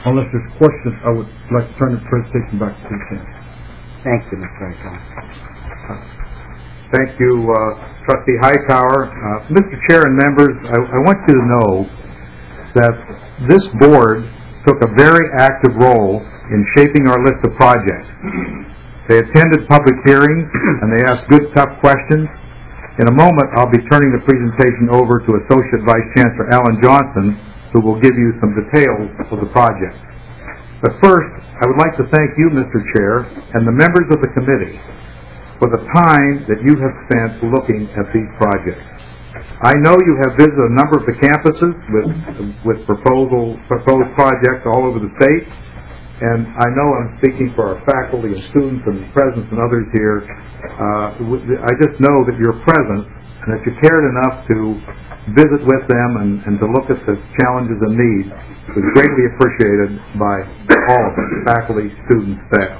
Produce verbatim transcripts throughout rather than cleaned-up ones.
Unless there's questions, I would like to turn the presentation back to Tim. Thank you, Mister Hightower. Thank you, uh, Trustee Hightower. Uh, Mister Chair and members, I, I want you to know that this board took a very active role in shaping our list of projects. They attended public hearings and they asked good, tough questions. In a moment, I'll be turning the presentation over to Associate Vice Chancellor Alan Johnson, who will give you some details of the project. But first, I would like to thank you, Mister Chair, and the members of the committee for the time that you have spent looking at these projects. I know you have visited a number of the campuses with with proposal, proposed projects all over the state, and I know I'm speaking for our faculty and students and presidents and others here. Uh, I just know that your presence and that you cared enough to visit with them and, and to look at the challenges and needs was greatly appreciated by all of us, faculty, students, staff.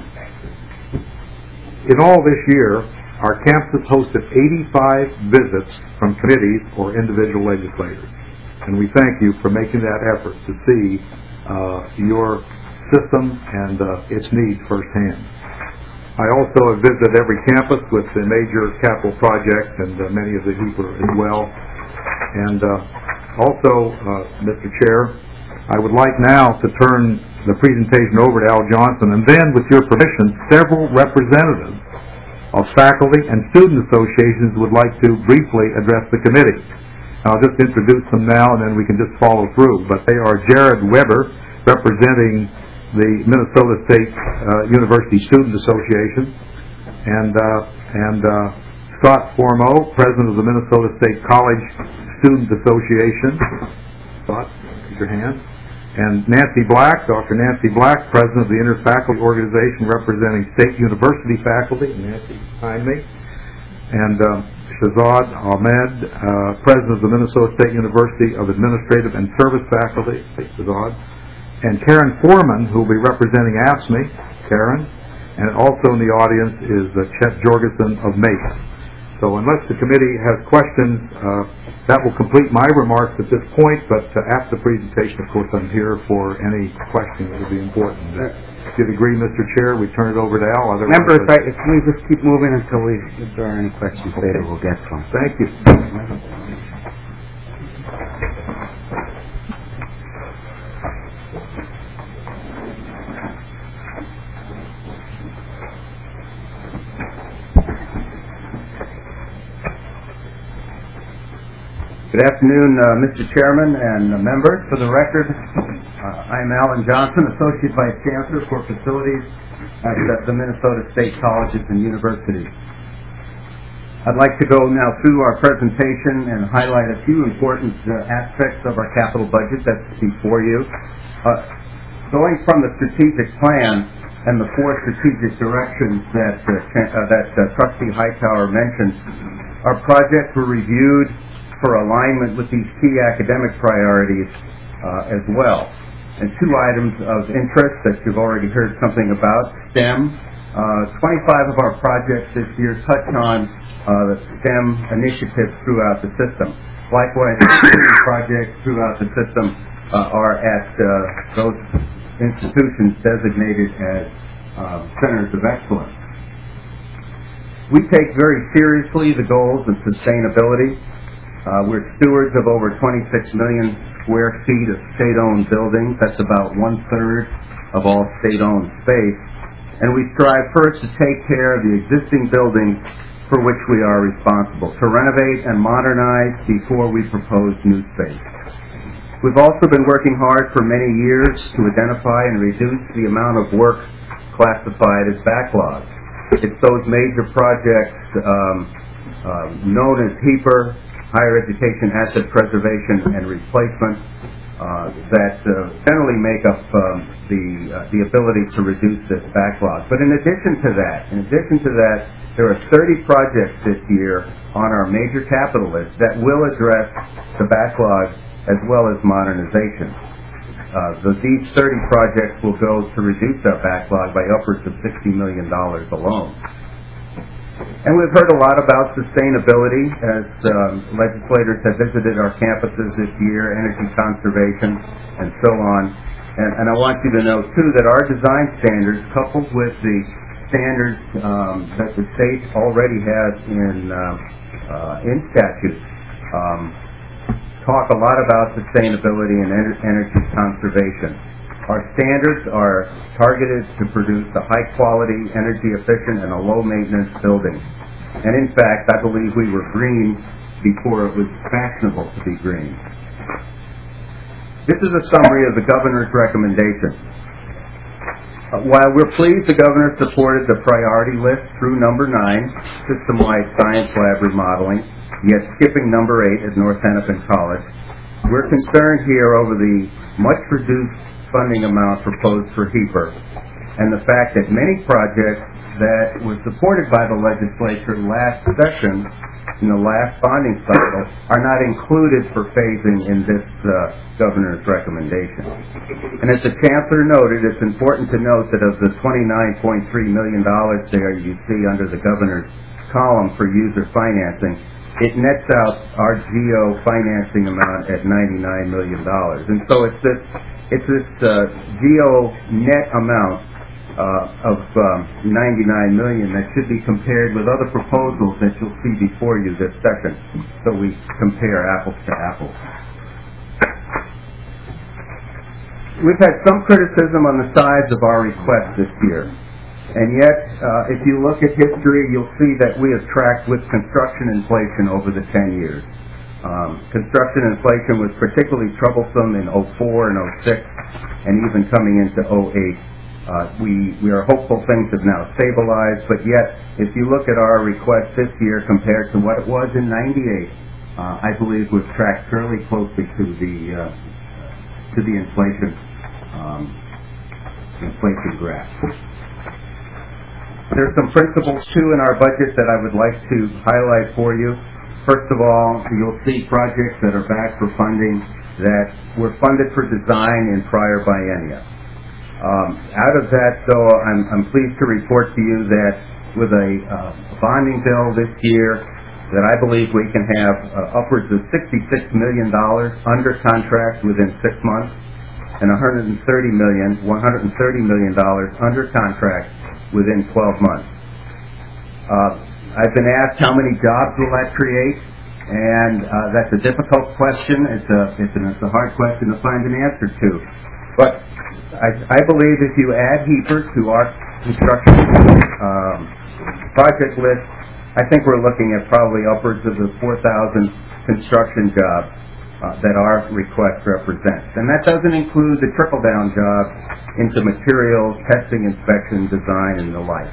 In all this year, our campuses hosted eighty-five visits from committees or individual legislators. And we thank you for making that effort to see uh, your system and uh, its needs firsthand. I also have visited every campus with the major capital projects and uh, many of the HEAPR as well. And uh, also, uh, Mister Chair, I would like now to turn the presentation over to Al Johnson, and then, with your permission, several representatives of faculty and student associations would like to briefly address the committee. I'll just introduce them now, and then we can just follow through. But they are Jared Weber, representing the Minnesota State uh, University Student Association, and uh, and uh, Scott Formeau, president of the Minnesota State College Student Association. Scott, raise your hand. And Nancy Black, Doctor Nancy Black, president of the Interfaculty Organization representing state university faculty. Nancy, behind me. And uh, Shahzad Ahmed, uh, president of the Minnesota State University of Administrative and Service Faculty. Shahzad. And Karen Foreman, who will be representing A S M E. Karen. And also in the audience is uh, Chet Jorgensen of Mesa. So unless the committee has questions, uh, that will complete my remarks at this point, but uh, after the presentation, of course, I'm here for any questions that would be important. Uh, if you'd agree, Mister Chair, we turn it over to Al. Otherwise, Remember, if, I, if we just keep moving until we, if there are any questions okay. later, we'll get some. Thank you. Good afternoon, uh, Mister Chairman and uh, members. For the record, uh, I'm Alan Johnson, Associate Vice Chancellor for Facilities at uh, the Minnesota State Colleges and Universities. I'd like to go now through our presentation and highlight a few important uh, aspects of our capital budget that's before you. Uh, going from the strategic plan and the four strategic directions that, uh, uh, that uh, Trustee Hightower mentioned, our projects were reviewed for alignment with these key academic priorities uh, as well. And two items of interest that you've already heard something about, STEM. Uh, twenty-five of our projects this year touch on uh, the STEM initiatives throughout the system. Likewise, projects throughout the system uh, are at uh, those institutions designated as uh, centers of excellence. We take very seriously the goals of sustainability. Uh, we're stewards of over twenty-six million square feet of state-owned buildings. That's about one-third of all state-owned space. And we strive first to take care of the existing buildings for which we are responsible, to renovate and modernize before we propose new space. We've also been working hard for many years to identify and reduce the amount of work classified as backlog. It's those major projects um, uh, known as HEAPR, Higher Education Asset Preservation and Replacement, uh, that uh, generally make up um, the uh, the ability to reduce this backlog. But in addition to that, in addition to that, there are thirty projects this year on our major capital list that will address the backlog as well as modernization. Uh, the, these thirty projects will go to reduce our backlog by upwards of sixty million dollars alone. And we've heard a lot about sustainability as um, legislators have visited our campuses this year, energy conservation, and so on. And, and I want you to know, too, that our design standards, coupled with the standards um, that the state already has in, uh, uh, in statute, um, talk a lot about sustainability and ener- energy conservation. Our standards are targeted to produce a high-quality, energy-efficient, and a low-maintenance building. And in fact, I believe we were green before it was fashionable to be green. This is a summary of the governor's recommendation. Uh, while we're pleased the governor supported the priority list through number nine, system-wide science lab remodeling, yet skipping number eight at North Hennepin College, we're concerned here over the much reduced funding amount proposed for HEAPR and the fact that many projects that were supported by the legislature last session in the last bonding cycle are not included for phasing in this uh, governor's recommendation. And as the chancellor noted, it's important to note that of the twenty-nine point three million dollars there you see under the governor's column for user financing, it nets out our G O financing amount at ninety-nine million dollars. And so it's this, it's this uh, G O net amount uh, of um, ninety-nine million dollars that should be compared with other proposals that you'll see before you this second, so we compare apples to apples. We've had some criticism on the size of our request this year. And yet, uh, if you look at history, you'll see that we have tracked with construction inflation over the ten years. Um, construction inflation was particularly troublesome in oh four and oh six, and even coming into oh eight. Uh, we, we are hopeful things have now stabilized, but yet, if you look at our request this year compared to what it was in ninety-eight, uh, I believe we've tracked fairly closely to the uh, to the inflation um, inflation graph. There are some principles, too, in our budget that I would like to highlight for you. First of all, you'll see projects that are back for funding that were funded for design in prior biennia. Um, out of that, though, I'm, I'm pleased to report to you that with a uh, bonding bill this year, that I believe we can have uh, upwards of sixty-six million dollars under contract within six months and one hundred thirty million dollars, one hundred thirty million dollars under contract within twelve months. Uh, I've been asked how many jobs will that create, and uh, that's a difficult question. It's a, it's, an, it's a hard question to find an answer to. But I, I believe if you add HEAPR to our construction um, project list, I think we're looking at probably upwards of the four thousand construction jobs uh, that our request represents. And that doesn't include the trickle-down jobs into materials, testing, inspection, design, and the like.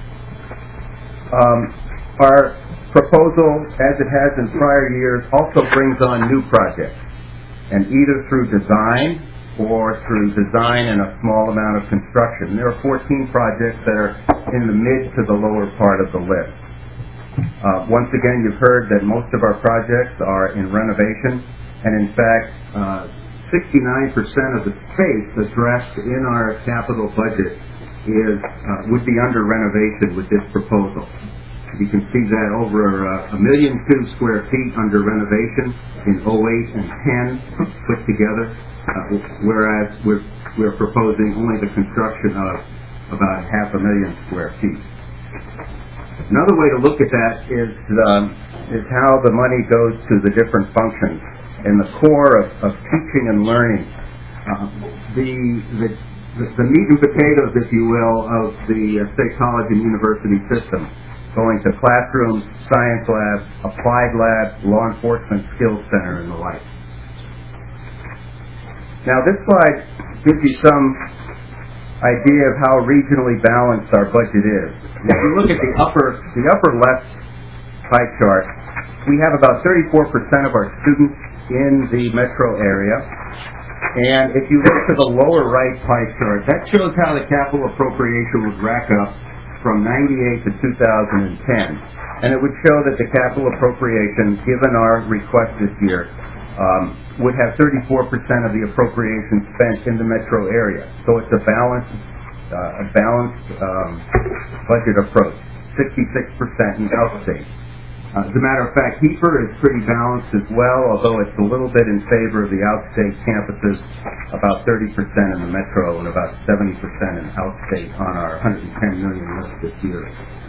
Um, our proposal, as it has in prior years, also brings on new projects, and either through design or through design and a small amount of construction. There are fourteen projects that are in the mid to the lower part of the list. Uh, once again, you've heard that most of our projects are in renovation, and in fact, uh, sixty-nine percent of the space addressed in our capital budget is uh, would be under renovation with this proposal. You can see that over uh, a million two square feet under renovation in oh eight and ten put together, uh, whereas we're, we're proposing only the construction of about half a million square feet. Another way to look at that is um, is how the money goes to the different functions. In the core of, of teaching and learning, uh, the, the the meat and potatoes, if you will, of the uh, State College and University system, going to classrooms, science labs, applied labs, law enforcement skills center, and the like. Now, this slide gives you some idea of how regionally balanced our budget is. If you look at the upper the upper left pie chart, we have about thirty-four percent of our students in the metro area. And if you look to the lower right pie chart, that shows how the capital appropriation would rack up from ninety-eight to two thousand ten. And it would show that the capital appropriation, given our request this year, um, would have thirty-four percent of the appropriation spent in the metro area. So it's a balanced, uh, a balanced um, budget approach, sixty-six percent in outstate. Uh, as a matter of fact, HEAPR is pretty balanced as well, although it's a little bit in favor of the outstate campuses, about thirty percent in the metro and about seventy percent in outstate on our one hundred ten million list this year.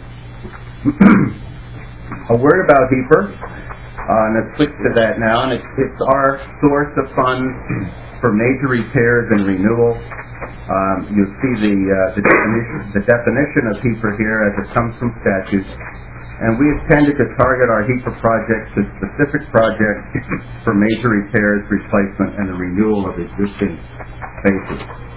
A word about HEAPR, uh, and let's switch to that now, and it's, it's our source of funds for major repairs and renewal. Um, you'll see the, uh, the, definition, the definition of HEAPR here as it comes from statute. And we have tended to target our HEAPR projects to specific projects for major repairs, replacement, and the renewal of existing spaces.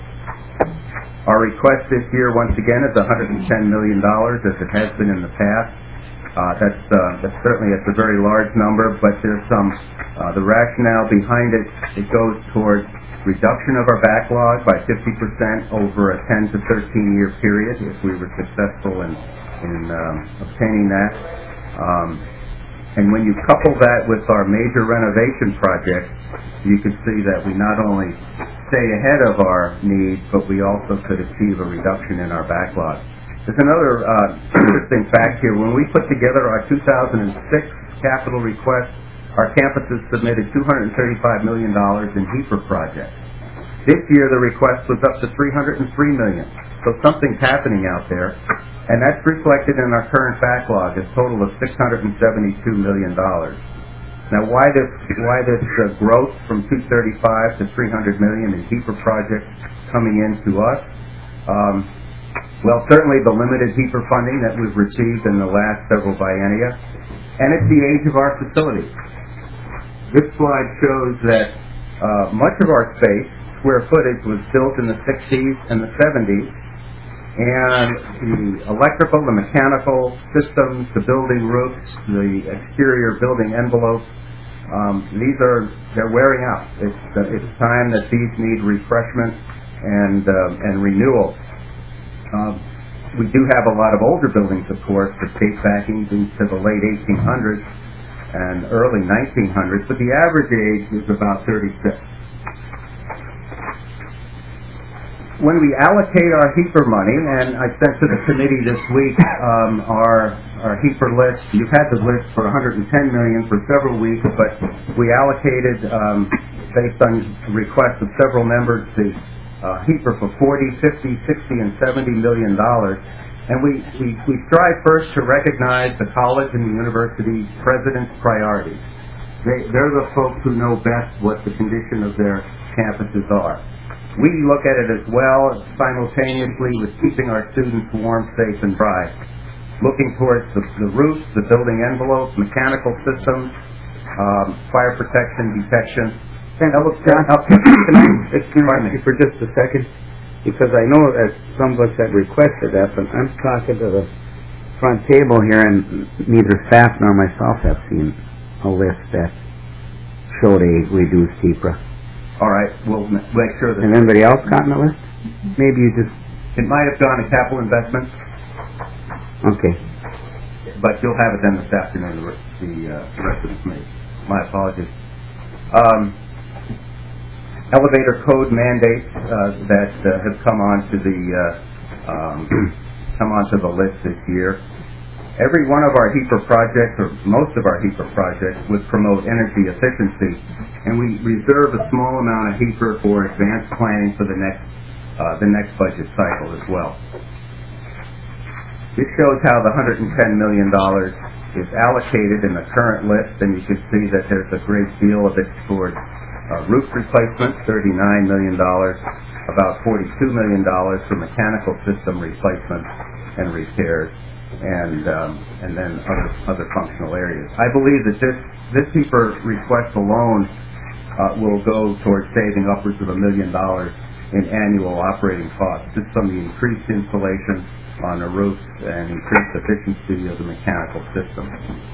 Our request this year, once again, is one hundred ten million dollars, as it has been in the past. Uh, that's, uh, that's certainly it's a very large number, but there's some, uh, the rationale behind it, it goes towards reduction of our backlog by fifty percent over a ten to thirteen year period if we were successful in in um, obtaining that. Um, and when you couple that with our major renovation project, you can see that we not only stay ahead of our needs, but we also could achieve a reduction in our backlog. There's another uh, interesting fact here. When we put together our two thousand six capital request, our campuses submitted two hundred thirty-five million dollars in HEAPR projects. This year, the request was up to three hundred three million dollars. So something's happening out there, and that's reflected in our current backlog, a total of six hundred seventy-two million dollars. Now, why this why this uh, growth from two hundred thirty-five to three hundred million dollars in HEAPR projects coming into us? Um, well, certainly the limited HEAPR funding that we've received in the last several biennia, and it's the age of our facilities. This slide shows that uh, much of our space, square footage, was built in the sixties and the seventies, and the electrical, the mechanical systems, the building roofs, the exterior building envelopes, um, these are, they're wearing out. It's, uh, it's time that these need refreshment and, uh, and renewal. Um, we do have a lot of older buildings, of course, that date back into the late eighteen hundreds and early nineteen hundreds, but the average age is about thirty-six. When we allocate our HEAPR money, and I sent to the committee this week um, our our HEAPR list. You've had the list for one hundred ten million dollars for several weeks, but we allocated, um, based on requests of several members, the uh, HEAPR for forty, fifty, sixty, and seventy million dollars. And we, we, we strive first to recognize the college and the university president's priorities. They, they're the folks who know best what the condition of their campuses are. We look at it as well simultaneously with keeping our students warm, safe, and dry. Looking towards the, the roofs, the building envelopes, mechanical systems, um, fire protection, detection. Can I, can I, can I excuse you for just a second? Because I know that some of us had requested that, but I'm talking to the front table here, and neither staff nor myself have seen a list that showed a reduced HEAPR. All right, we'll make sure that... And anybody else gotten a list? Maybe you just... It might have gone to capital investments. Okay. But you'll have it then this afternoon, the, the, uh, the rest of the committee. My apologies. Um, elevator code mandates uh, that uh, have come onto the uh, um, come onto the list this year. Every one of our HEAPR projects, or most of our HEAPR projects, would promote energy efficiency, and we reserve a small amount of HEAPR for advanced planning for the next uh, the next budget cycle as well. This shows how the one hundred ten million dollars is allocated in the current list, and you can see that there's a great deal of it toward Uh, roof replacement, thirty-nine million dollars, about forty-two million dollars for mechanical system replacement and repairs, and um, and then other other functional areas. I believe that this this HEAPR request alone uh, will go towards saving upwards of a million dollars in annual operating costs, just from the increased installation on the roofs and increased efficiency of the mechanical system.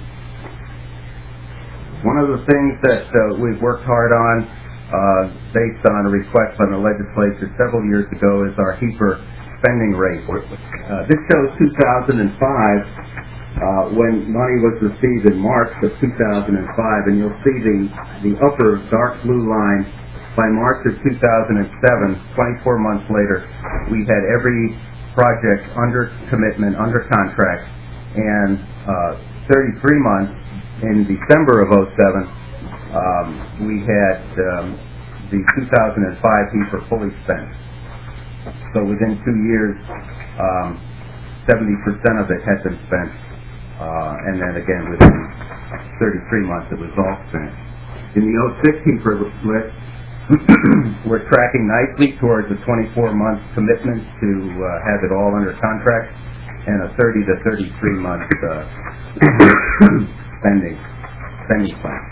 One of the things that uh, we've worked hard on, uh, based on a request from the legislature several years ago, is our HEAPR spending rate. Uh, this shows two thousand five, uh, when money was received in March of two thousand five, and you'll see the, the upper dark blue line. By March of two thousand seven, twenty-four months later, we had every project under commitment, under contract, and uh, thirty-three months, in December of oh seven, um, we had um, the two thousand five HEAPR fully spent. So within two years, um, seventy percent of it had been spent, uh, and then again within thirty-three months it was all spent. In the oh six HEAPR list, we're tracking nicely towards a twenty-four month commitment to uh, have it all under contract, and a thirty to thirty-three month uh, spending spending plan.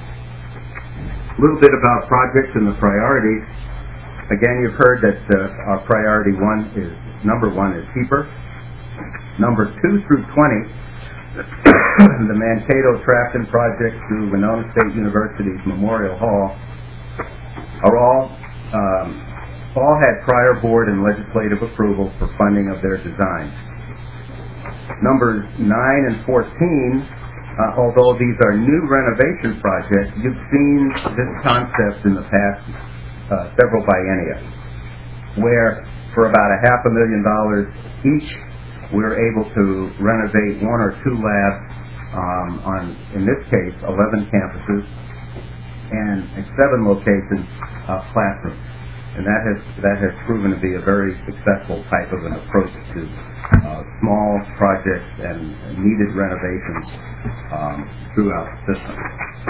A little bit about projects and the priorities. Again, you've heard that uh, our priority one is, number one is HEAPR. Number two through twenty, the Mankato-Trafton project through Winona State University's Memorial Hall, are all, um, all had prior board and legislative approval for funding of their design. Numbers nine and fourteen, Uh, although these are new renovation projects, you've seen this concept in the past uh, several biennia, where for about a half a million dollars each, we're able to renovate one or two labs um, on, in this case, eleven campuses, and in seven locations, uh, classrooms. And that has that has proven to be a very successful type of an approach to uh, small projects and needed renovations um, throughout the system.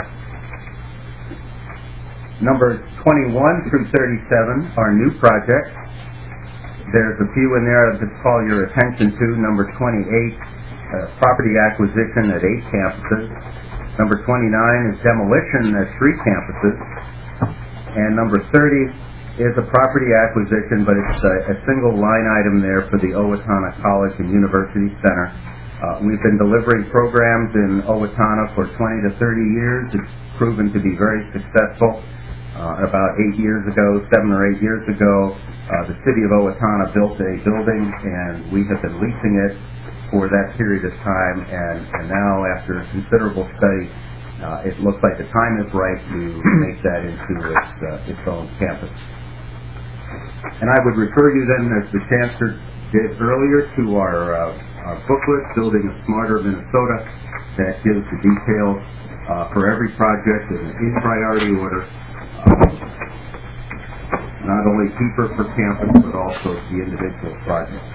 Numbers twenty-one through thirty-seven are new projects. There's a few in there I'll just call your attention to. Number twenty-eight, uh, property acquisition at eight campuses. Number twenty-nine is demolition at three campuses. And number thirty is a property acquisition, but it's a, a single line item there for the Owatonna College and University Center. Uh, we've been delivering programs in Owatonna for twenty to thirty years. It's proven to be very successful. Uh, about eight years ago, seven or eight years ago, uh, the city of Owatonna built a building, and we have been leasing it for that period of time, and, and now after considerable study, uh, it looks like the time is right to make that into its, uh, its own campus. And I would refer you then, as the Chancellor did earlier, to our, uh, our booklet, Building a Smarter Minnesota, that gives the details uh, for every project in, in priority order, uh, not only HEAPR per campus, but also the individual projects.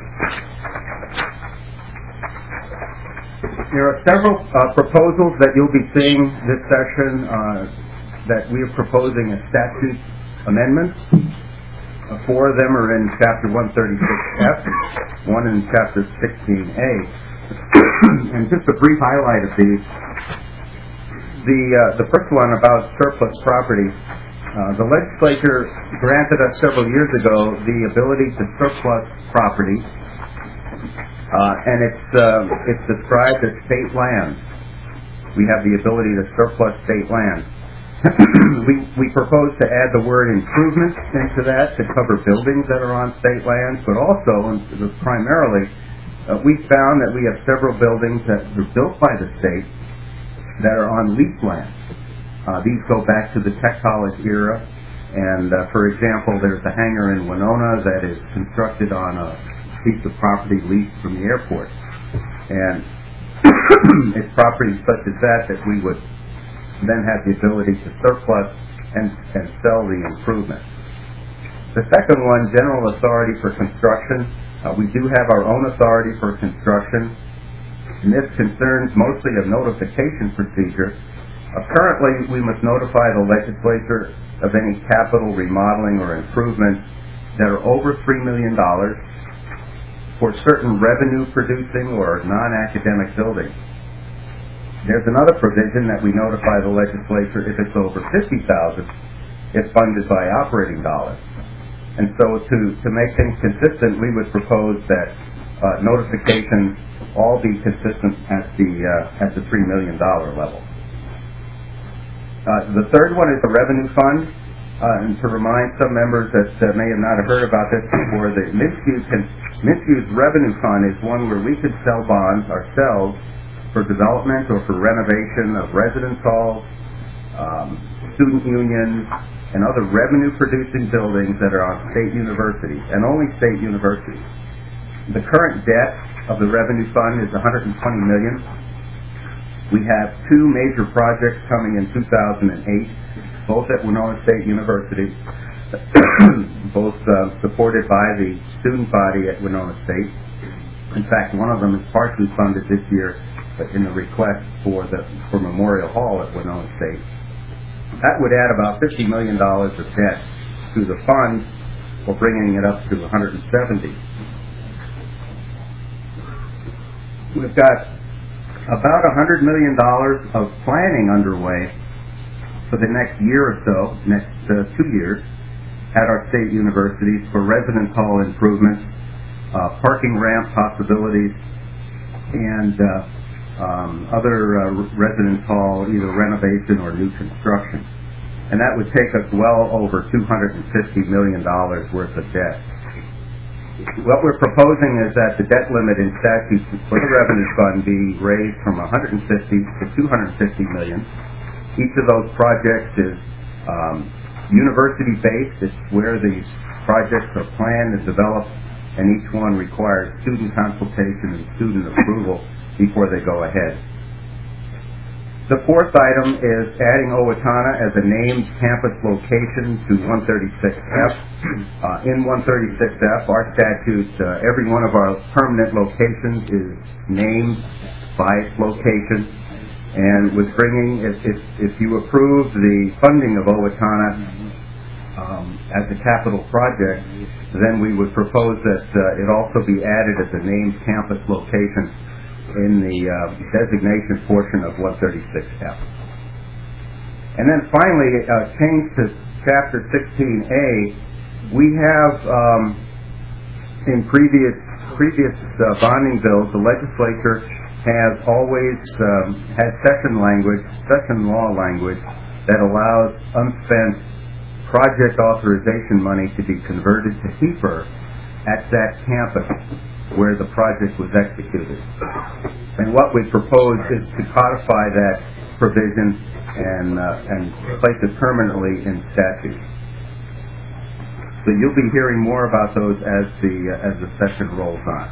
There are several uh, proposals that you'll be seeing this session uh, that we are proposing as statute amendments. Uh, four of them are in Chapter one thirty-six F, one in Chapter sixteen A. And just a brief highlight of these. The, uh, the first one about surplus property. Uh, the legislature granted us several years ago the ability to surplus property, uh, and it's, uh, it's described as state land. We have the ability to surplus state land. we, we propose to add the word improvements into that to cover buildings that are on state lands, but also, and primarily, uh, we found that we have several buildings that were built by the state that are on leased land. Uh, these go back to the Tech College era, and uh, for example, there's a hangar in Winona that is constructed on a piece of property leased from the airport. And it's property such as that that we would then have the ability to surplus and, and sell the improvement. The second one, general authority for construction. Uh, we do have our own authority for construction, and this concerns mostly a notification procedure. Uh, currently, we must notify the legislature of any capital remodeling or improvements that are over three million dollars for certain revenue-producing or non-academic buildings. There's another provision that we notify the legislature if it's over fifty thousand dollars, if funded by operating dollars. And so to, to make things consistent, we would propose that uh, notifications all be consistent at the, uh, at the three million dollars level. Uh, the third one is the revenue fund. Uh, and to remind some members that uh, may have not heard about this before, the Minsky's revenue fund is one where we could sell bonds ourselves for development or for renovation of residence halls, um, student unions, and other revenue-producing buildings that are on state universities, and only state universities. The current debt of the revenue fund is one hundred twenty million dollars, We have two major projects coming in two thousand eight, both at Winona State University, both uh, supported by the student body at Winona State. In fact, one of them is partially funded this year in the request for the for Memorial Hall at Winona State. That would add about fifty million dollars of debt to the fund, or bringing it up to one hundred seventy. We've got about one hundred million dollars of planning underway for the next year or so, next uh, two years, at our state universities for residence hall improvements, uh, parking ramp possibilities, and uh, um, other uh, residence hall either renovation or new construction. And that would take us well over two hundred fifty million dollars worth of debt. What we're proposing is that the debt limit in statute for the revenue fund be raised from one hundred fifty to two hundred fifty million. Each of those projects is um, university-based. It's where these projects are planned and developed, and each one requires student consultation and student approval before they go ahead. The fourth item is adding Owatonna as a named campus location to one thirty-six F. Uh, in one thirty-six F, our statute, uh, every one of our permanent locations is named by its location. And with bringing, if, if, if you approve the funding of Owatonna um, as a capital project, then we would propose that uh, it also be added as a named campus location in the uh, designation portion of one thirty-six F. And then finally, uh, change to Chapter sixteen A, we have, um, in previous previous uh, bonding bills, the legislature has always um, had session language, session law language, that allows unspent project authorization money to be converted to H E P R at that campus where the project was executed. And what we propose is to codify that provision and uh, and place it permanently in statute. So you'll be hearing more about those as the uh, as the session rolls on.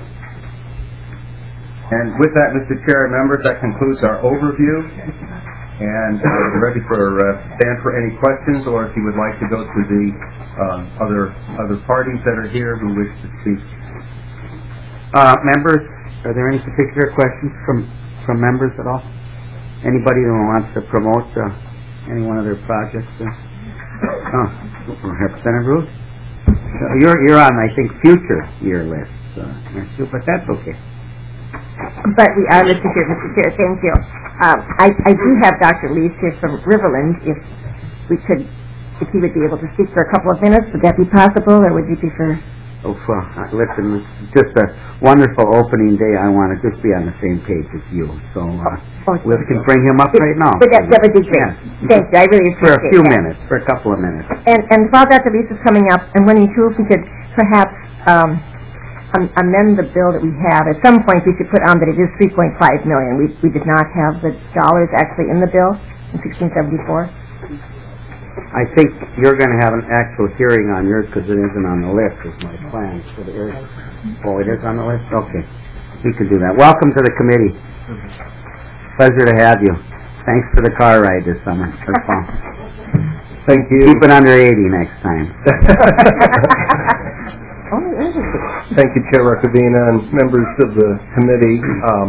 And with that, Mister Chair and members, that concludes our overview. And uh, we're ready for uh, Stan for any questions, or if you would like to go to the um, other other parties that are here who wish to speak. Uh, members, are there any particular questions from, from members at all? Anybody who wants to promote uh, any one of their projects? Uh? Oh, Representative Ruth? So you're, you're on, I think, future year list, uh, but that's okay. But we are listed here, Mister Chair. Thank you. Um, I, I do have Doctor Lees here from Riverland. If we could, if he would be able to speak for a couple of minutes, would that be possible, or would you prefer? Oh, uh, listen, it's just a wonderful opening day. I want to just be on the same page as you. So uh, oh, we can bring him up it, right now. But that, that would be great. Yeah. Thank you. I really For appreciate a few that. minutes, for a couple of minutes. And, and while Doctor Lees is coming up, I'm wondering, too, if we could perhaps um, um, amend the bill that we have. At some point, we should put on that it is three point five million dollars. We, we did not have the dollars actually in the bill in sixteen seventy-four. I think you're going to have an actual hearing on yours because it isn't on the list, is my plan for the area. Oh, it is on the list? Okay. We can do that. Welcome to the committee. Pleasure to have you. Thanks for the car ride this summer. That's fun. Thank you. Keep it under eighty next time. Thank you, Chair Rakavina and members of the committee. Um,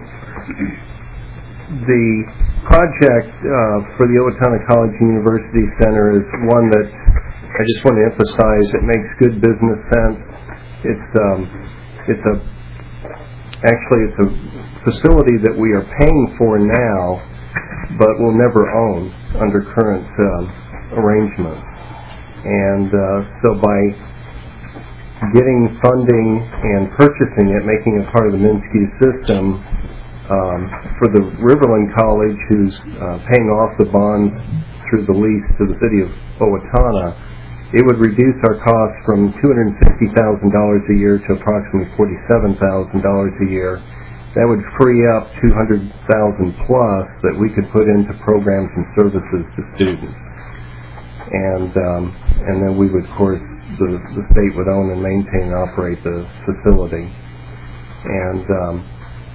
the project uh, for the Owatonna College and University Center is one that I just want to emphasize. It makes good business sense. It's um, it's a actually it's a facility that we are paying for now, but will never own under current um, arrangements. And uh, so by getting funding and purchasing it, making it part of the Minsky system, um, for the Riverland College, who's uh, paying off the bonds through the lease to the city of Owatonna, it would reduce our costs from two hundred fifty thousand dollars a year to approximately forty-seven thousand dollars a year. That would free up two hundred thousand dollars plus that we could put into programs and services to students. And um, and then we would, of course, the, the state would own and maintain and operate the facility. And um,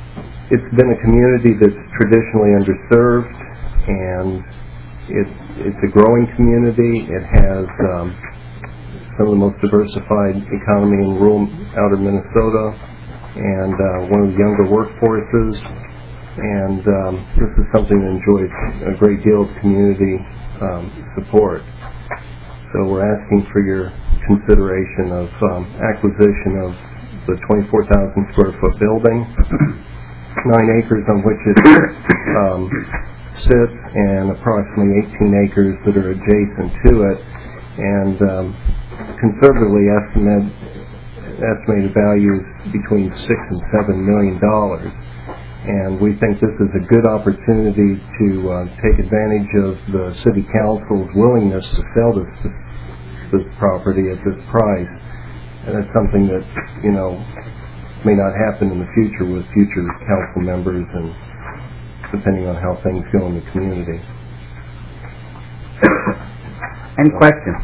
it's been a community that's traditionally underserved, and it's it's a growing community. It has um, some of the most diversified economy in rural outer Minnesota, and uh, one of the younger workforces. And um, this is something that enjoys a great deal of community um, support. So we're asking for your consideration of um, acquisition of the twenty-four thousand square foot building, nine acres on which it um, sits, and approximately eighteen acres that are adjacent to it, and um, conservatively estimate, estimated values between six and seven million dollars. And we think this is a good opportunity to uh, take advantage of the City Council's willingness to sell this, this property at this price. And it's something that, you know, may not happen in the future with future council members, and depending on how things go in the community. Any questions?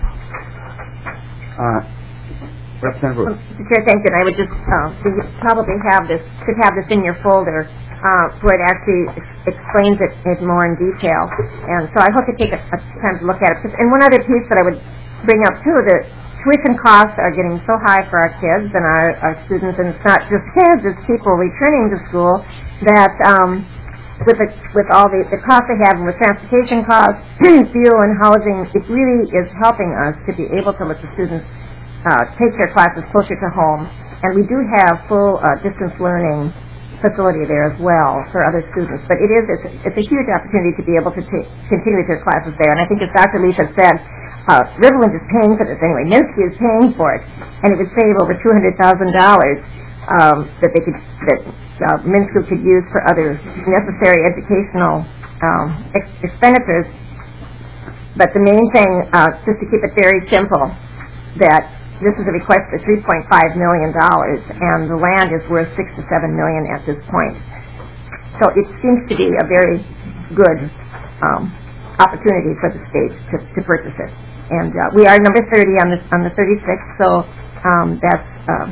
Uh, Representative Brooks. Mister Chair, thank you. And I would just uh, we would probably have this, could have this in your folder, uh, where it actually ex- explains it, it more in detail. And so I hope you take a, a time to look at it. And one other piece that I would bring up too, the tuition costs are getting so high for our kids and our, our students, and it's not just kids, it's people returning to school, that um, with the, with all the, the costs they have, and with transportation costs, fuel and housing, it really is helping us to be able to let the students uh, take their classes closer to home. And we do have full uh, distance learning facility there as well for other students. But it is, it's, it's a huge opportunity to be able to t- continue their classes there. And I think as Doctor Leaf has said, uh, Riverland is paying for this anyway. Minsky is paying for it. And it would save over two hundred thousand dollars um, that they could, that uh, Minsky could use for other necessary educational um, ex- expenditures. But the main thing, uh, just to keep it very simple, that this is a request for three point five million dollars, and the land is worth six to seven million dollars at this point. So it seems to be a very good um, opportunity for the state to, to purchase it. And uh, we are number thirty on the on the thirty-sixth, so um, that's um,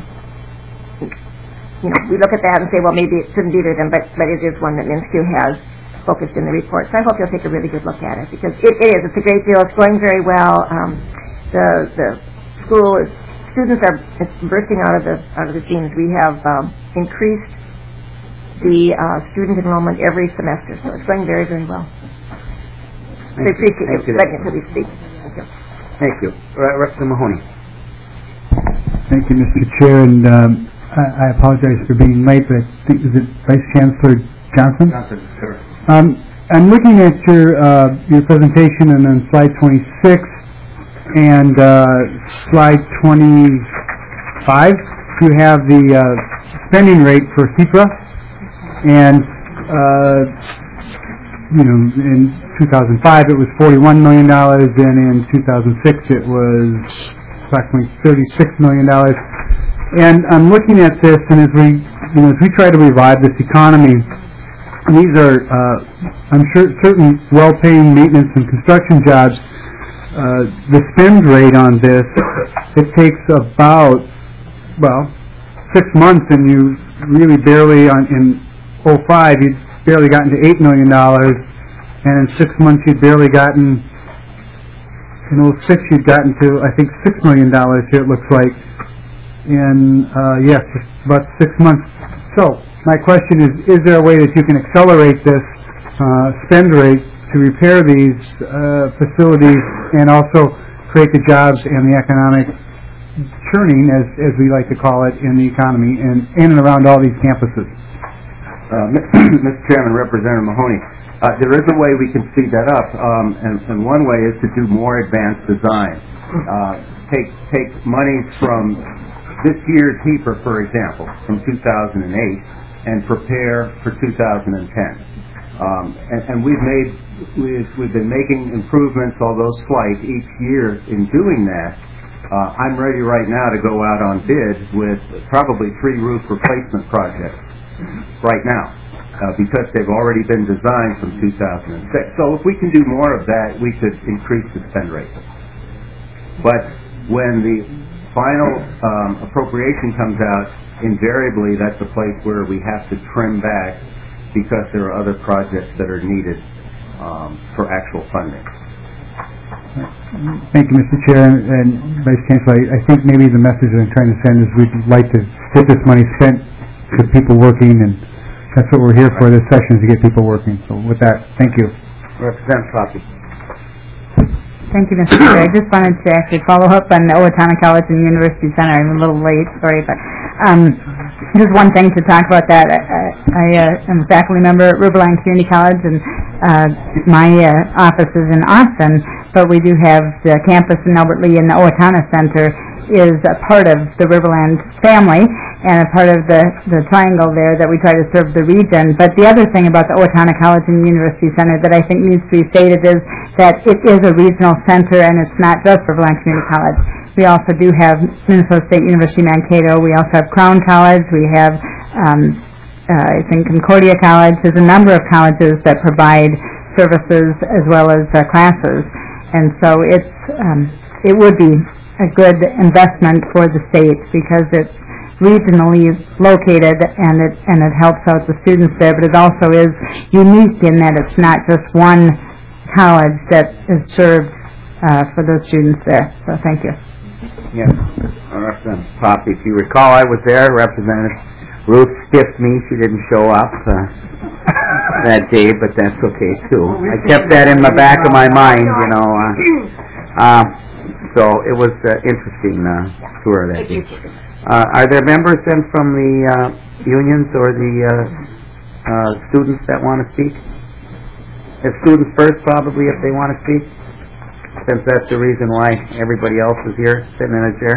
you know, we look at that and say, well, maybe it shouldn't be there then, but but it is one that Minsky has focused in the report. So I hope you'll take a really good look at it, because it, it is. It's a great deal. It's going very well. Um, the the school is, students are bursting out of the out of the seams. We have um, increased the uh, student enrollment every semester, so it's going very, very well. So I appreciate Thank you you. letting us speak. Thank you. Thank you. Re- Representative Mahoney. Thank you, Mister Chair, and um, I, I apologize for being late, but I think, is it Vice Chancellor Johnson? Johnson, sure. Um, I'm looking at your uh, your presentation, and on slide twenty-six and uh, slide twenty-five, you have the uh, spending rate for SEPRA, and uh, you know, in two thousand five it was forty-one million dollars, and in two thousand six it was approximately thirty-six million dollars. And I'm looking at this, and as we, you know, as we try to revive this economy, these are, uh, I'm sure, certain well-paying maintenance and construction jobs. Uh, the spend rate on this, it takes about, well, six months, and you really barely, on in oh five, you'd barely gotten to eight million dollars, and in six months you'd barely gotten, in oh six you'd gotten to, I think, six million dollars here, it looks like, in, uh, yes, about six months. So, my question is, is there a way that you can accelerate this uh, spend rate to repair these uh, facilities and also create the jobs and the economic churning, as, as we like to call it, in the economy and in and around all these campuses? Uh, Mister Chairman, Representative Mahoney, uh, there is a way we can speed that up, um, and, and one way is to do more advanced design. Uh, take take monies from this year's HEPA, for example, from two thousand eight, and prepare for two thousand ten. Um, and, and we've made we've, we've been making improvements, although slight, each year in doing that. Uh, I'm ready right now to go out on bid with probably three roof replacement projects right now, uh, because they've already been designed from two thousand six. So if we can do more of that, we could increase the spend rate. But when the final um, appropriation comes out, invariably that's a place where we have to trim back because there are other projects that are needed um, for actual funding. Thank you, Mister Chair and Vice Chancellor. I, I think maybe the message I'm trying to send is we'd like to get this money spent to people working, and that's what we're here for this session, is to get people working. So with that, thank you. Representative Coffey. Thank you, Mister Chair. I just wanted to actually follow up on the Owatonna College and University Center. I'm a little late, sorry, but um, just one thing to talk about that. I, I uh, am a faculty member at Riverland Community College, and uh, my uh, office is in Austin, but we do have the campus in Albert Lea, and the Owatonna Center is a part of the Riverland family and a part of the, the triangle there that we try to serve the region. But the other thing about the Owatonna College and University Center that I think needs to be stated is that it is a regional center, and it's not just Riverland Community College. We also do have Minnesota State University Mankato. We also have Crown College. We have, um, uh, I think, Concordia College. There's a number of colleges that provide services as well as uh, classes. And so it's um, it would be a good investment for the state because it's regionally located and it and it helps out the students there, but it also is unique in that it's not just one college that is served uh, for those students there. So thank you. Yes, Representative Poppy. If you recall, I was there. Representative Ruth stiffed me. She didn't show up uh, that day, but that's okay too. I kept that in the back of my mind, you know. Uh, uh, so it was uh, interesting uh, tour that day. Uh, are there members then from the uh, unions or the uh, uh, students that want to speak? The students first, probably, if they want to speak, since that's the reason why everybody else is here sitting in a chair.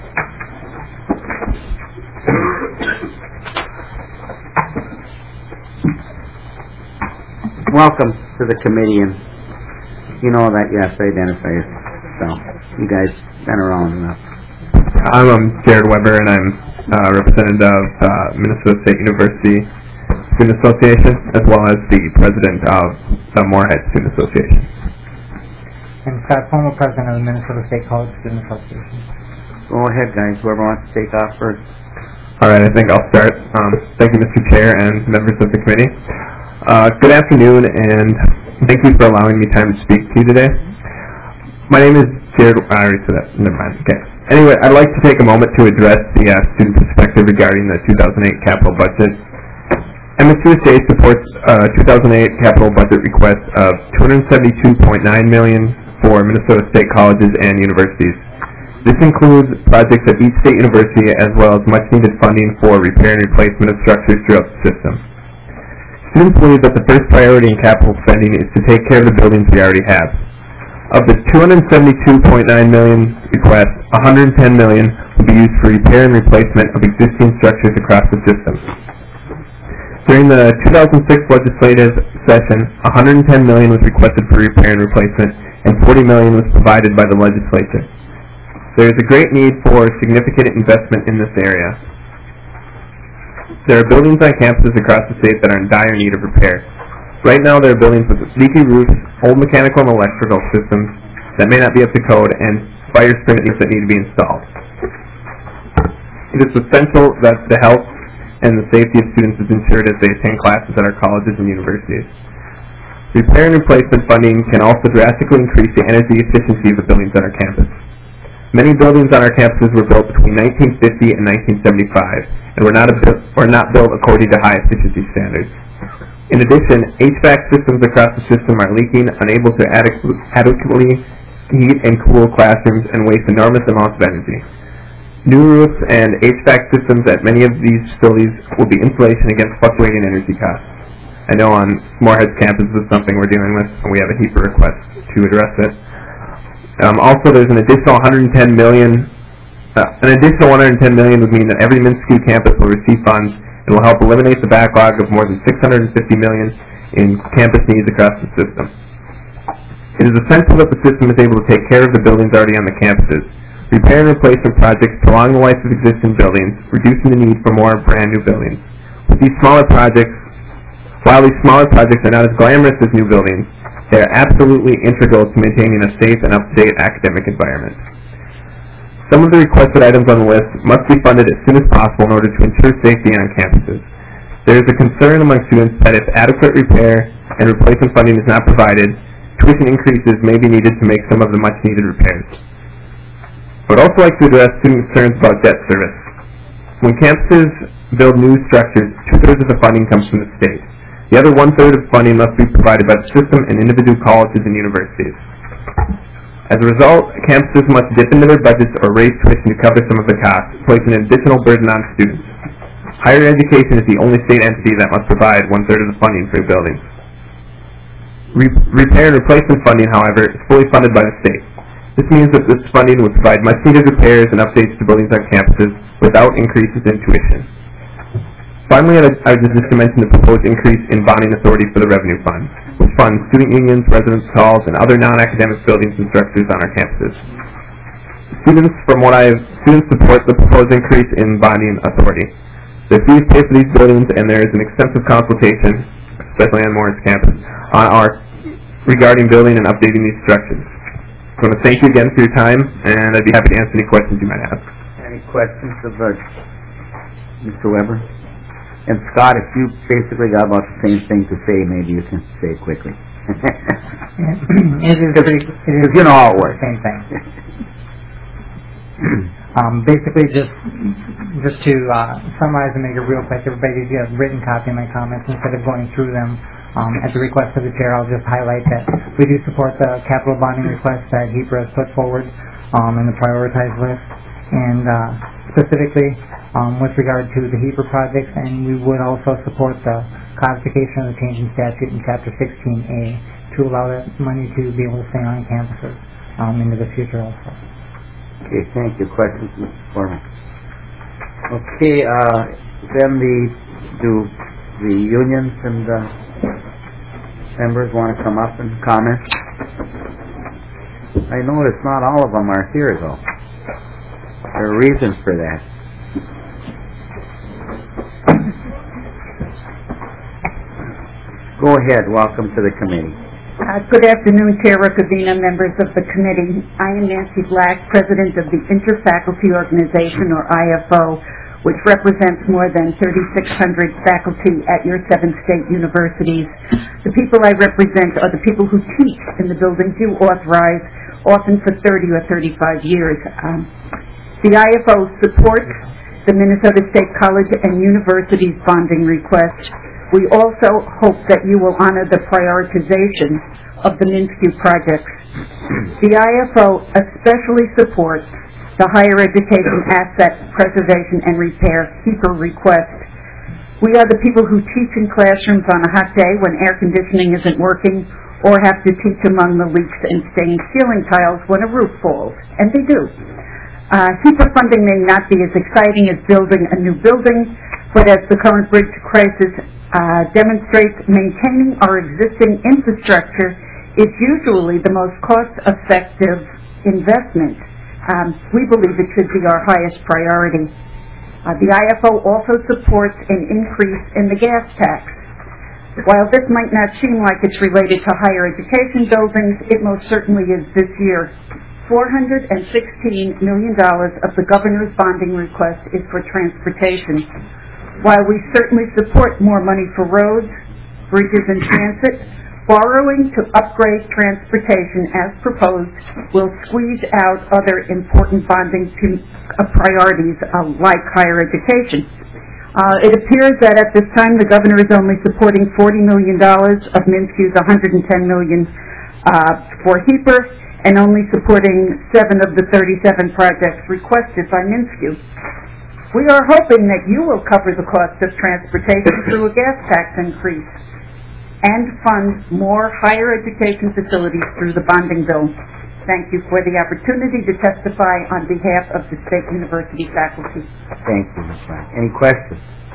Welcome to the committee, and you know that, yes, I identify yourself. You guys been around enough. I'm um, Jared Weber, and I'm uh, representative of uh, Minnesota State University Student Association, as well as the president of the Moorhead Student Association. And Scott Pomo, president of the Minnesota State College Student Association. Go ahead, guys. Whoever wants to take off first. All right, I think I'll start. Um, thank you, Mister Chair and members of the committee. Uh, good afternoon, and thank you for allowing me time to speak to you today. My name is Jared. I already said that. Never mind. Okay. Anyway, I'd like to take a moment to address the uh, student perspective regarding the two thousand eight capital budget. M S U S A supports a uh, two thousand eight capital budget request of two hundred seventy-two point nine million dollars for Minnesota State colleges and universities. This includes projects at each state university as well as much-needed funding for repair and replacement of structures throughout the system. Students believe that the first priority in capital spending is to take care of the buildings we already have. Of the two hundred seventy-two point nine million dollars request, one hundred ten million dollars will be used for repair and replacement of existing structures across the system. During the two thousand six legislative session, one hundred ten million dollars was requested for repair and replacement, and forty million dollars was provided by the legislature. There is a great need for significant investment in this area. There are buildings on campuses across the state that are in dire need of repair. Right now there are buildings with leaky roofs, old mechanical and electrical systems that may not be up to code, and fire sprinklers that need to be installed. It is essential that the health and the safety of students is ensured as they attend classes at our colleges and universities. Repair and replacement funding can also drastically increase the energy efficiency of the buildings on our campus. Many buildings on our campuses were built between nineteen fifty and nineteen seventy-five and were not, a, were not built according to high efficiency standards. In addition, H V A C systems across the system are leaking, unable to adequ adequately heat and cool classrooms, and waste enormous amounts of energy. New roofs and H V A C systems at many of these facilities will be insulation against fluctuating energy costs. I know on Moorhead's campus this is something we're dealing with, and we have a heap of requests to address it. Um, also, there's an additional one hundred ten million dollars. Uh, an additional one hundred ten million dollars would mean that every Minnesota campus will receive funds and will help eliminate the backlog of more than six hundred fifty million dollars in campus needs across the system. It is essential that the system is able to take care of the buildings already on the campuses. Repair and replacement projects prolong the life of existing buildings, reducing the need for more brand new buildings. With these smaller projects, while these smaller projects are not as glamorous as new buildings, they are absolutely integral to maintaining a safe and up-to-date academic environment. Some of the requested items on the list must be funded as soon as possible in order to ensure safety on campuses. There is a concern among students that if adequate repair and replacement funding is not provided, tuition increases may be needed to make some of the much-needed repairs. I would also like to address student concerns about debt service. When campuses build new structures, two-thirds of the funding comes from the state. The other one-third of funding must be provided by the system and individual colleges and universities. As a result, campuses must dip into their budgets or raise tuition to cover some of the costs, placing an additional burden on students. Higher education is the only state entity that must provide one-third of the funding for buildings. Re- repair and replacement funding, however, is fully funded by the state. This means that this funding would provide much-needed repairs and updates to buildings on campuses without increases in tuition. Finally, I would just to mention the proposed increase in bonding authority for the revenue fund, which funds student unions, residence halls, and other non-academic buildings and structures on our campuses. Students, from what I've, students support the proposed increase in bonding authority. The fees pay for these buildings, and there is an extensive consultation, especially on Morris campus, on our regarding building and updating these structures. I want to thank you again for your time, and I'd be happy to answer any questions you might have. Any questions of uh, Mister Weber? And Scott, if you basically got about the same thing to say, maybe you can say it quickly. It is pretty, it is you know how it works. Same thing. Um, basically, just just to uh, summarize and make it real quick, everybody gets a written copy of my comments instead of going through them. Um, at the request of the chair, I'll just highlight that we do support the capital bonding request that H E P R has put forward um, in the prioritized list, and uh, specifically um, with regard to the H E P R projects, and we would also support the codification of the change in statute in Chapter sixteen A to allow that money to be able to stay on campuses um, into the future also. Okay, thank you. Questions, Mister Foreman? Okay, uh, then the do the unions and uh, members want to come up and comment? I notice not all of them are here, though. There are reasons for that. Go ahead. Welcome to the committee. Uh, good afternoon, Chair Rukavina, members of the committee. I am Nancy Black, President of the Interfaculty Organization, or I F O, which represents more than thirty-six hundred faculty at your seven state universities. The people I represent are the people who teach in the buildings you authorize, often for thirty or thirty-five years. Um, the I F O supports the Minnesota State College and University's bonding request. We also hope that you will honor the prioritization of the MnSCU projects. The I F O especially supports the Higher Education Asset Preservation and Repair H E P R request. We are the people who teach in classrooms on a hot day when air conditioning isn't working, or have to teach among the leaks and stained ceiling tiles when a roof falls, and they do. Uh, H E P R funding may not be as exciting as building a new building, but as the current bridge crisis uh, demonstrates, maintaining our existing infrastructure is usually the most cost-effective investment. Um, we believe it should be our highest priority. Uh, the I F O also supports an increase in the gas tax. While this might not seem like it's related to higher education buildings, it most certainly is this year. four hundred sixteen million dollars of the governor's bonding request is for transportation. While we certainly support more money for roads, bridges, and transit, borrowing to upgrade transportation as proposed will squeeze out other important bonding to, uh, priorities uh, like higher education. Uh, it appears that at this time the governor is only supporting forty million dollars of MnSCU's one hundred ten million dollars uh, for H E P R, and only supporting seven of the thirty-seven projects requested by MnSCU. We are hoping that you will cover the cost of transportation through a gas tax increase and fund more higher education facilities through the bonding bill. Thank you for the opportunity to testify on behalf of the State University faculty. Thank you, Miz Black. Any questions?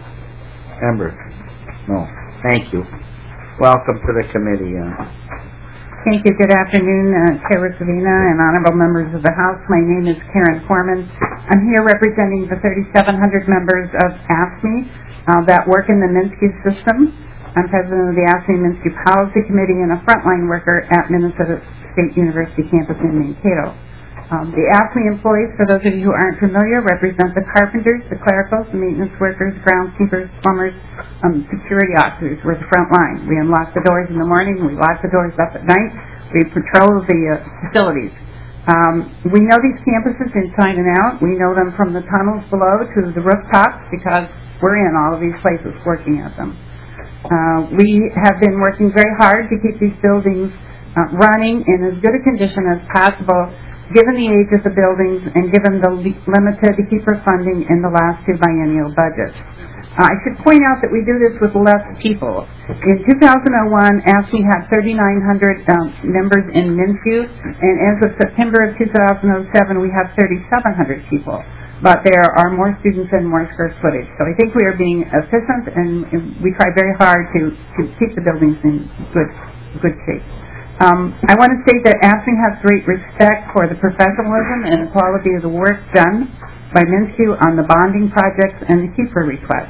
Members? No. Thank you. Welcome to the committee. Uh, Thank you. Good afternoon, uh, Chair Rukavina and honorable members of the House. My name is Karen Foreman. I'm here representing the thirty-seven hundred members of A S M E uh, that work in the MnSCU system. I'm president of the A S M E MnSCU Policy Committee and a frontline worker at Minnesota State University campus in Mankato. Um, the A F S C M E employees, for those of you who aren't familiar, represent the carpenters, the clericals, the maintenance workers, groundskeepers, plumbers, um, security officers. We're the front line. We unlock the doors in the morning. We lock the doors up at night. We patrol the uh, facilities. Um, we know these campuses inside and out. We know them from the tunnels below to the rooftops because we're in all of these places working at them. Uh, we have been working very hard to keep these buildings uh, running in as good a condition as possible, given the age of the buildings and given the li- limited HEAPR funding in the last two biennial budgets. Uh, I should point out that we do this with less people. In two thousand one, A F S C M E had thirty-nine hundred um, members in MnSCU, and as of September of two thousand seven, we have thirty-seven hundred people. But there are more students and more square footage. So I think we are being efficient, and, and we try very hard to, to keep the buildings in good, good shape. Um, I want to state that A F S C M E has great respect for the professionalism and the quality of the work done by MnSCU on the bonding projects and the HEAPR requests.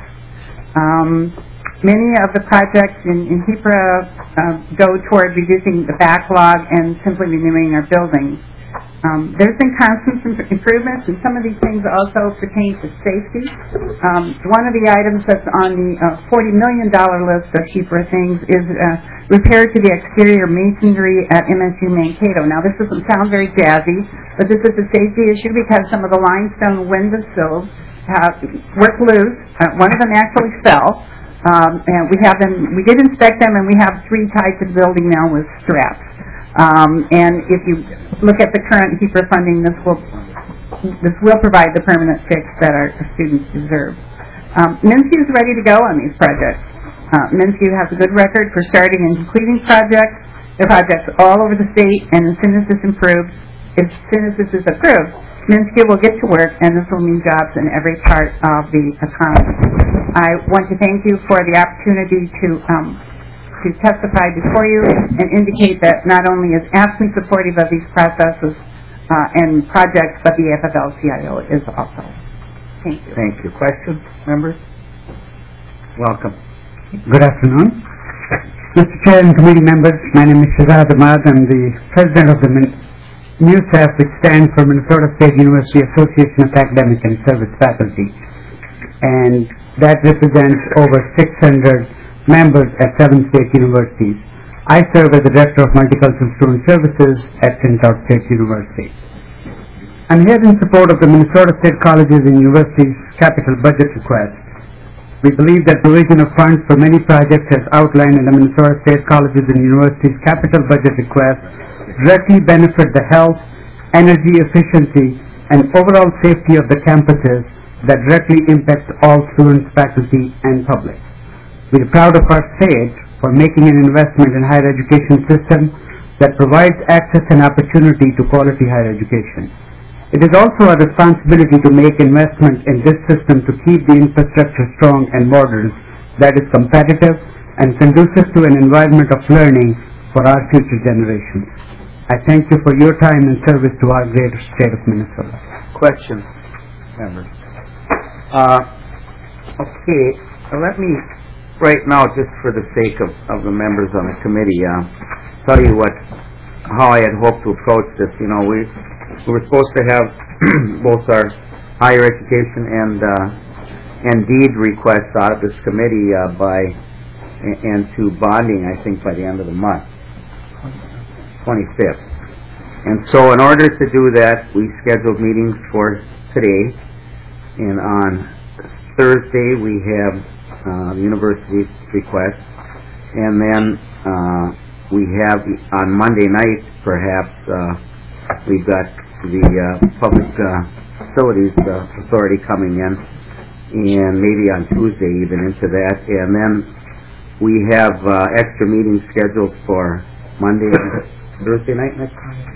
Um, many of the projects in, in HEAPR uh, go toward reducing the backlog and simply renewing our buildings. Um, there's been constant improvements, and some of these things also pertain to safety. Um, one of the items that's on the uh, forty million dollars list of HEAPR things is uh, repair to the exterior masonry at M S U Mankato. Now, this doesn't sound very jazzy, but this is a safety issue because some of the limestone windowsills have worked loose. Uh, one of them actually fell, um, and we have them. We did inspect them, and we have three tied to the building now with straps. Um, and if you look at the current HEAPR funding, this will this will provide the permanent fix that our students deserve. Um, MnSCU is ready to go on these projects. Uh, MnSCU has a good record for starting and completing projects. There are projects all over the state, and as soon as this improves, as soon as this is approved, MnSCU will get to work, and this will mean jobs in every part of the economy. I want to thank you for the opportunity to um, to testify before you and indicate that not only is A F S C M E supportive of these processes uh, and projects, but the A F L C I O is also. Thank you. Thank you. Questions, members? Welcome. Good afternoon. Mister Chair and committee members, my name is Shazad Ahmad. I'm the president of the Min- MUSAF, which stands for Minnesota State University Association of Academic and Service Faculty. And that represents over six hundred members at seven state universities. I serve as the Director of Multicultural Student Services at Saint Cloud State University. I'm here in support of the Minnesota State Colleges and Universities capital budget request. We believe that provision of funds for many projects as outlined in the Minnesota State Colleges and Universities capital budget request directly benefit the health, energy efficiency, and overall safety of the campuses that directly impact all students, faculty, and public. We are proud of our state for making an investment in higher education system that provides access and opportunity to quality higher education. It is also our responsibility to make investment in this system to keep the infrastructure strong and modern, that is competitive and conducive to an environment of learning for our future generations. I thank you for your time and service to our great state of Minnesota. Questions, members? Uh, okay, uh, let me, right now, just for the sake of, of the members on the committee, uh, tell you what, how I had hoped to approach this. You know, we, we were supposed to have both our higher education and uh, and deed requests out of this committee uh, by and, and to bonding, I think, by the end of the month, twenty-fifth. And so, in order to do that, we scheduled meetings for today, and on Thursday we have uh, the university's request, and then uh, we have on Monday night, perhaps, uh, we've got the uh, public uh, facilities uh, authority coming in, and maybe on Tuesday even into that, and then we have uh, extra meetings scheduled for Monday and Thursday night next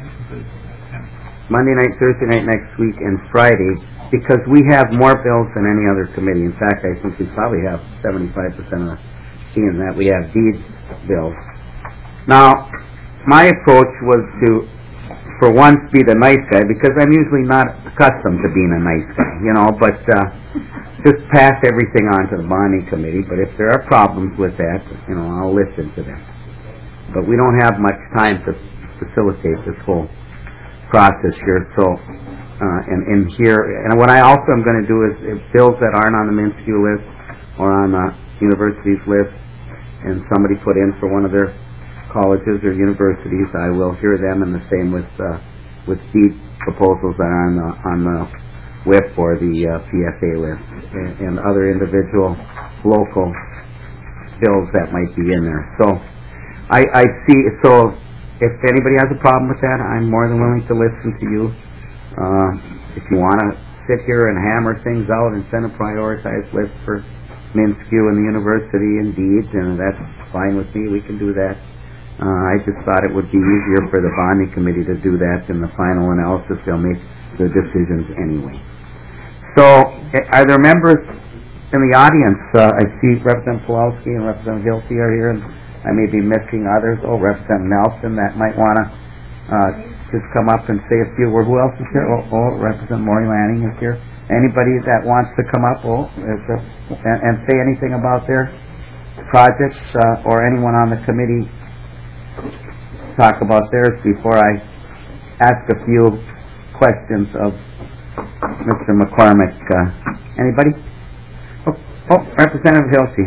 Monday night, Thursday night next week, and Friday, because we have more bills than any other committee. In fact, I think we probably have seventy-five percent of the seeing that we have deed bills. Now, my approach was to, for once, be the nice guy, because I'm usually not accustomed to being a nice guy, you know, but uh, just pass everything on to the bonding committee. But if there are problems with that, you know, I'll listen to them. But we don't have much time to facilitate this whole process here. So, uh, and, and here, and what I also am going to do is, if bills that aren't on the Minskew list or on the university's list, and somebody put in for one of their colleges or universities, I will hear them, and the same with uh, with deed proposals that are on the on the W I P or the uh, P S A list, and, and other individual local bills that might be in there. So I, I see. So if anybody has a problem with that, I'm more than willing to listen to you. Uh, if you want to sit here and hammer things out and send a prioritized list for Minskew and the university and deeds, and that's fine with me. We can do that. Uh, I just thought it would be easier for the bonding committee to do that. In the final analysis, they'll make the decisions anyway. So, are there members in the audience? Uh, I see Representative Pulowski and Representative Hilty are here, and I may be missing others. Oh, Representative Nelson, that might want to uh, just come up and say a few words. Who else is here? Oh, oh Representative Maury Lanning is here. Anybody that wants to come up oh, is a, and, and say anything about their projects, uh, or anyone on the committee talk about theirs before I ask a few questions of Mister McCormick. Uh, anybody? Oh, oh, Representative Hilty.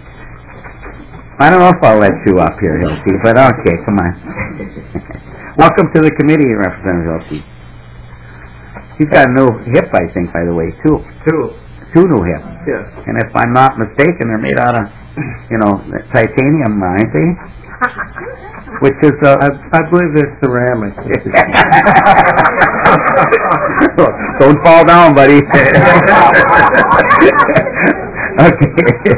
I don't know if I'll let you up here, Hilty, but okay, come on. Welcome to the committee, Representative Hilty. He's got a new hip, I think, by the way, too. Two. Two new hips. Yes. And if I'm not mistaken, they're made out of, you know, titanium, aren't they? Which is, uh... I, I believe they're ceramic. Don't fall down, buddy. Okay.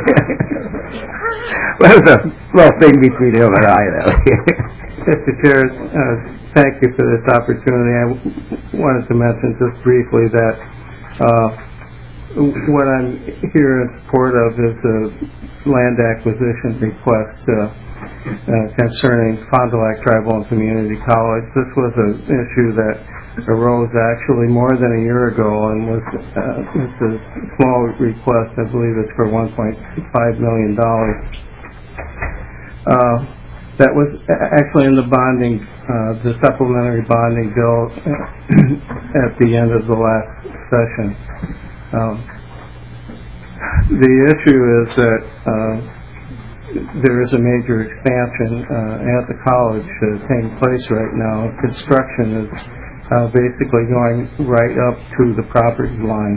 Well, there's a little thing between him and I, though. Mister Chair, uh, thank you for this opportunity. I w- wanted to mention just briefly that uh, what I'm here in support of is a land acquisition request uh, uh, concerning Fond du Lac Tribal and Community College. This was an issue that arose actually more than a year ago, and was uh, it's a small request. I believe it's for one point five million dollars. Uh, that was actually in the bonding, uh, the supplementary bonding bill at the end of the last session. Um, the issue is that uh, there is a major expansion uh, at the college uh, taking place right now. Construction is uh, basically going right up to the property line.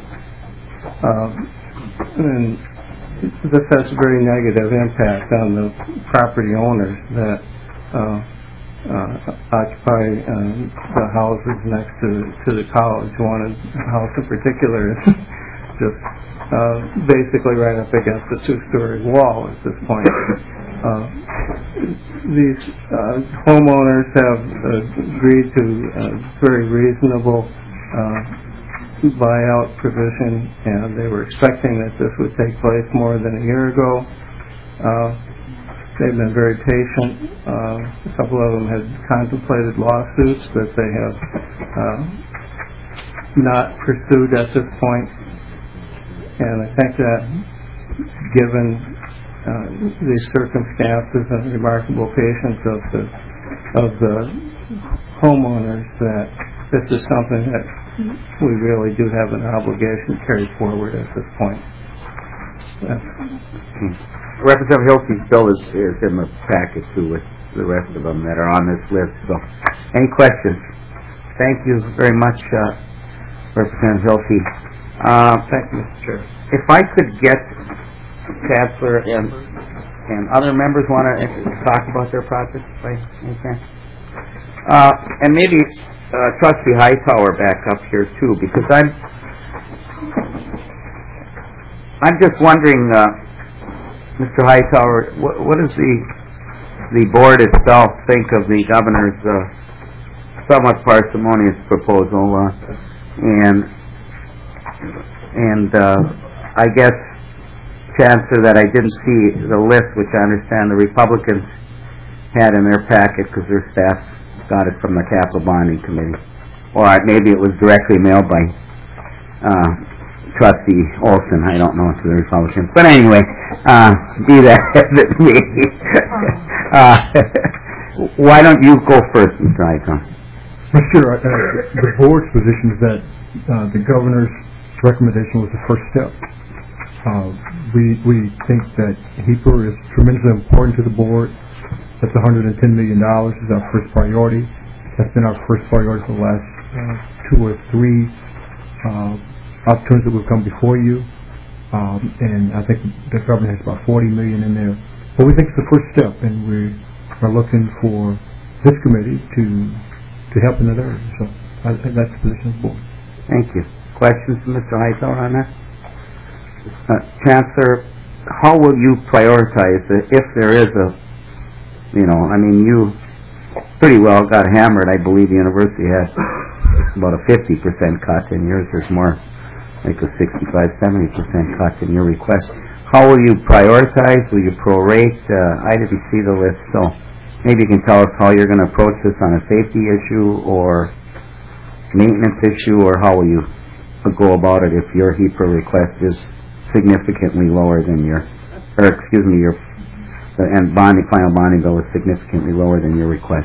Uh, and this has a very negative impact on the property owners that uh, uh, occupy um, the houses next to, to the college. One house in particular is just uh, basically right up against the two-story wall at this point. Uh, these uh, homeowners have uh, agreed to uh, very reasonable uh, buyout provision, and they were expecting that this would take place more than a year ago. Uh, they've been very patient. Uh, a couple of them had contemplated lawsuits that they have uh, not pursued at this point. And I think that given uh, these circumstances and the remarkable patience of the of the homeowners, that this is something that we really do have an obligation to carry forward at this point. Yeah. Hmm. Representative Hilty's bill is, is in the packet too with the rest of them that are on this list. So, any questions? Thank you very much, uh, Representative Hilty. Uh, Thank you, Mister Chair. If I could get Chancellor and and other members want to talk about their projects, right? Okay. Uh, and maybe uh, Trustee Hightower back up here too, because I'm I'm just wondering, uh, Mister Hightower, what, what does the the board itself think of the governor's uh, somewhat parsimonious proposal, uh, and and uh, I guess, Chancellor, that I didn't see the list, which I understand the Republicans had in their packet because their staff got it from the Capital Bonding Committee, or maybe it was directly mailed by uh, Trustee Olson. I don't know if the Republicans, but anyway, uh, be that as it may. uh, why don't you go first, Mister Icahn? Mister Chair, uh, the board's position is that uh, the governor's recommendation was the first step. Uh, we we think that HEPR is tremendously important to the board. That's one hundred ten million dollars is our first priority. That's been our first priority for the last uh, two or three uh, opportunities that will come before you. Um, and I think the government has about forty million dollars in there. But we think it's the first step, and we are looking for this committee to to help in that area. So I think that's the position of the board. Thank you. Questions from Mister Hightower on that? Uh, Chancellor, how will you prioritize it if there is a, you know, I mean, you pretty well got hammered. I believe the university has about a fifty percent cut, and yours is more like a sixty-five, seventy percent cut in your request. How will you prioritize? Will you prorate? Uh, I didn't see the list, so maybe you can tell us how you're going to approach this on a safety issue or maintenance issue, or how will you go about it if your HEPR request is significantly lower than your, or excuse me, your, and bonding, final bonding bill is significantly lower than your request.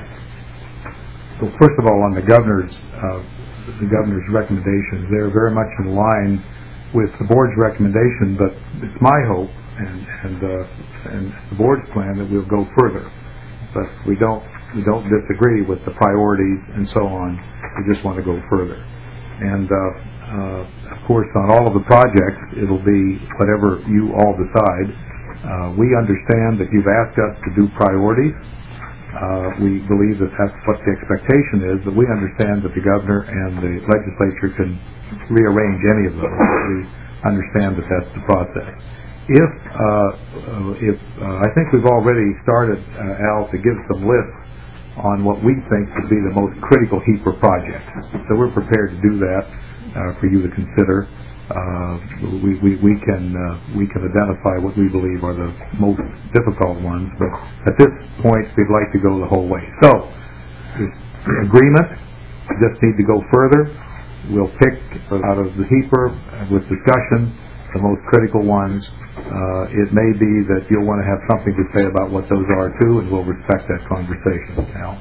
So first of all, on the governor's, uh, the governor's recommendations, they're very much in line with the board's recommendation, but it's my hope and and, uh, and the board's plan that we'll go further. But we don't we don't disagree with the priorities and so on. We just want to go further. And uh, uh, of course, on all of the projects, it'll be whatever you all decide. Uh, we understand that you've asked us to do priorities. Uh, we believe that that's what the expectation is, but we understand that the governor and the legislature can rearrange any of those. We understand that that's the process. If, uh, uh, if uh, I think we've already started, uh, Al, to give some lists on what we think would be the most critical HEPR projects. So we're prepared to do that uh, for you to consider. Uh, we, we, we can uh, we can identify what we believe are the most difficult ones, but at this point we'd like to go the whole way. So, agreement, just need to go further. We'll pick out of the HEPR with discussion the most critical ones. Uh, it may be that you'll want to have something to say about what those are too, and we'll respect that conversation. Al?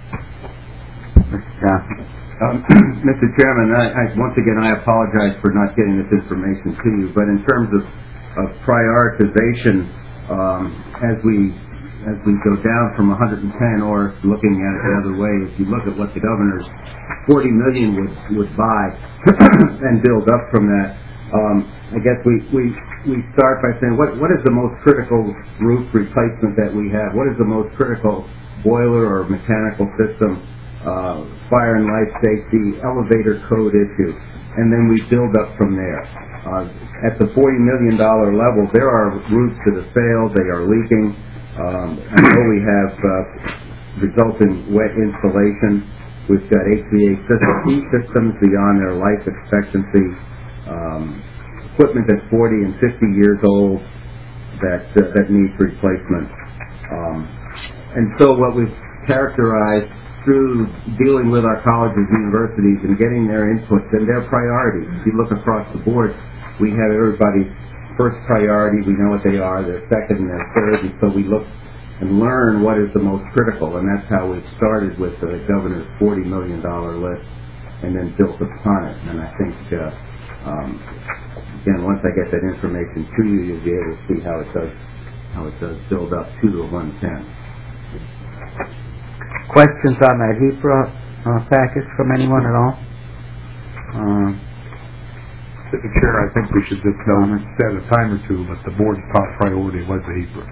Yeah. Um, Mister Chairman, I, I, once again, I apologize for not getting this information to you, but in terms of, of prioritization, um, as we as we go down from one hundred ten, or looking at it the other way, if you look at what the governor's forty million would would buy and build up from that, um, I guess we, we we start by saying what what is the most critical roof replacement that we have? What is the most critical boiler or mechanical system? Uh, fire and life safety, elevator code issue, and then we build up from there. Uh, at the forty million dollars level, there are roofs that have failed, they are leaking. Um, I know we have uh, resulting wet insulation. We've got H V A systems beyond their life expectancy, um, equipment that's forty and fifty years old that, uh, that needs replacement. Um, and so what we've characterized through dealing with our colleges and universities and getting their inputs and their priorities. If you look across the board, we have everybody's first priority. We know what they are, their second and their third, and so we look and learn what is the most critical, and that's how we started with the governor's forty million dollars list and then built upon it. And I think, uh, um, again, once I get that information to you, you'll be able to see how it does, how it does build up to the one ten. Questions on that HEPR uh, package from anyone at all? Uh, Mister Chair, I think we should just know, set a time or two, but the board's top priority was the HEPR.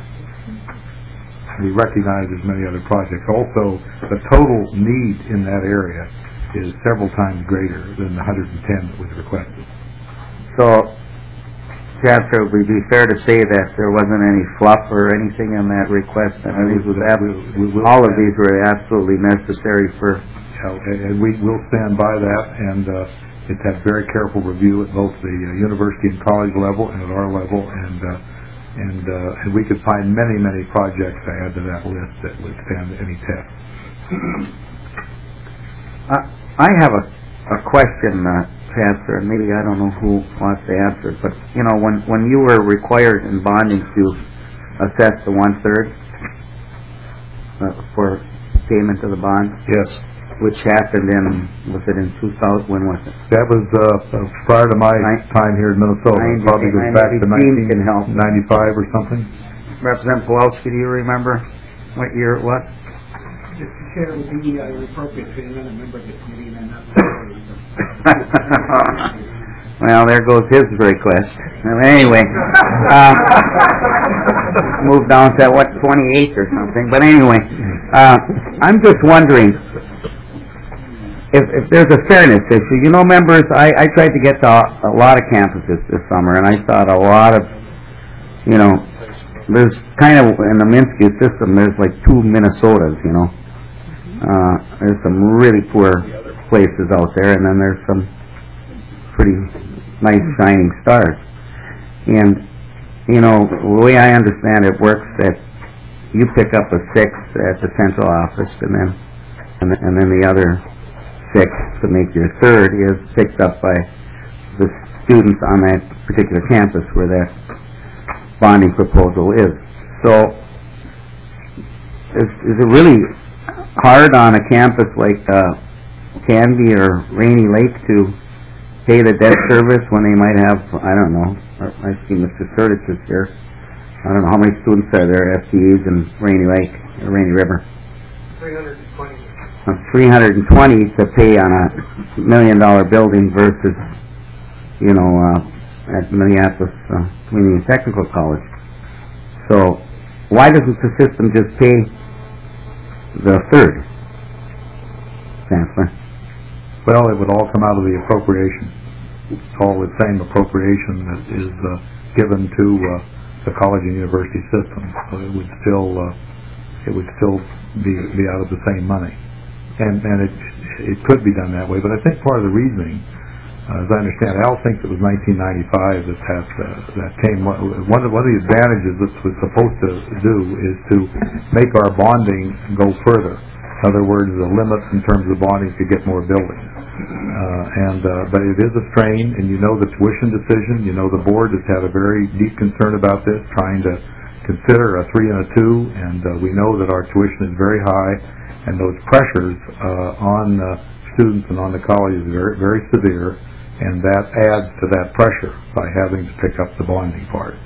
We recognize there's many other projects. Also, the total need in that area is several times greater than the one hundred ten that was requested. So, Chancellor, would it be fair to say that there wasn't any fluff or anything in that request? I mean, these was ab- we, we all of these were absolutely necessary for... Yeah, and we will stand by that, and uh, it's had very careful review at both the uh, university and college level and at our level, and uh, and, uh, and we could find many, many projects to add to that list that would stand any test. Uh, I have a, a question, uh, Chancellor, and maybe I don't know who wants to answer, but, you know, when, when you were required in bonding to assess the one-third uh, for payment of the bond? Yes. which happened in, was it in two thousand, when was it? That was uh, prior to my time here in Minnesota. It probably goes back to nineteen ninety-five or something. Representative Pawlowski, do you remember what year it was? Mister Chair, would be uh, appropriate to amend a member of the committee and not Well, there goes his request. Anyway, uh, move down to, what, twenty-eight or something. But anyway, uh, I'm just wondering if, if there's a fairness issue. You know, members, I, I tried to get to a, a lot of campuses this summer, and I thought a lot of, you know, there's kind of, in the Minsky system, there's like two Minnesotas, you know. Uh, there's some really poor places out there, and then there's some pretty nice shining stars. And, you know, the way I understand it works that you pick up a six at the central office, and then and, and then the other six to make your third is picked up by the students on that particular campus where that bonding proposal is. So, is, is it really hard on a campus like uh, Canby or Rainy Lake to pay the debt service when they might have, I don't know, I see Mister Curtis is here. I don't know how many students are there, F T Es in Rainy Lake, or Rainy River. three hundred twenty. Uh, three hundred twenty to pay on a million dollar building versus, you know, uh, at Minneapolis uh, Community and Technical College. So, why doesn't the system just pay the third, Chancellor? Well, it would all come out of the appropriation. It's all the same appropriation that is uh, given to uh, the college and university system. So it would still uh, it would still be be out of the same money, and and it it could be done that way. But I think part of the reasoning, uh, as I understand, Al thinks it was nineteen ninety-five that that uh, that came. One of one of the advantages that was supposed to do is to make our bonding go further. In other words, the limit in terms of bonding to get more buildings. Uh, and uh, but it is a strain, and you know the tuition decision. You know the board has had a very deep concern about this, trying to consider a three and a two, and uh, we know that our tuition is very high, and those pressures uh, on uh, students and on the college is very, very severe, and that adds to that pressure by having to pick up the bonding part.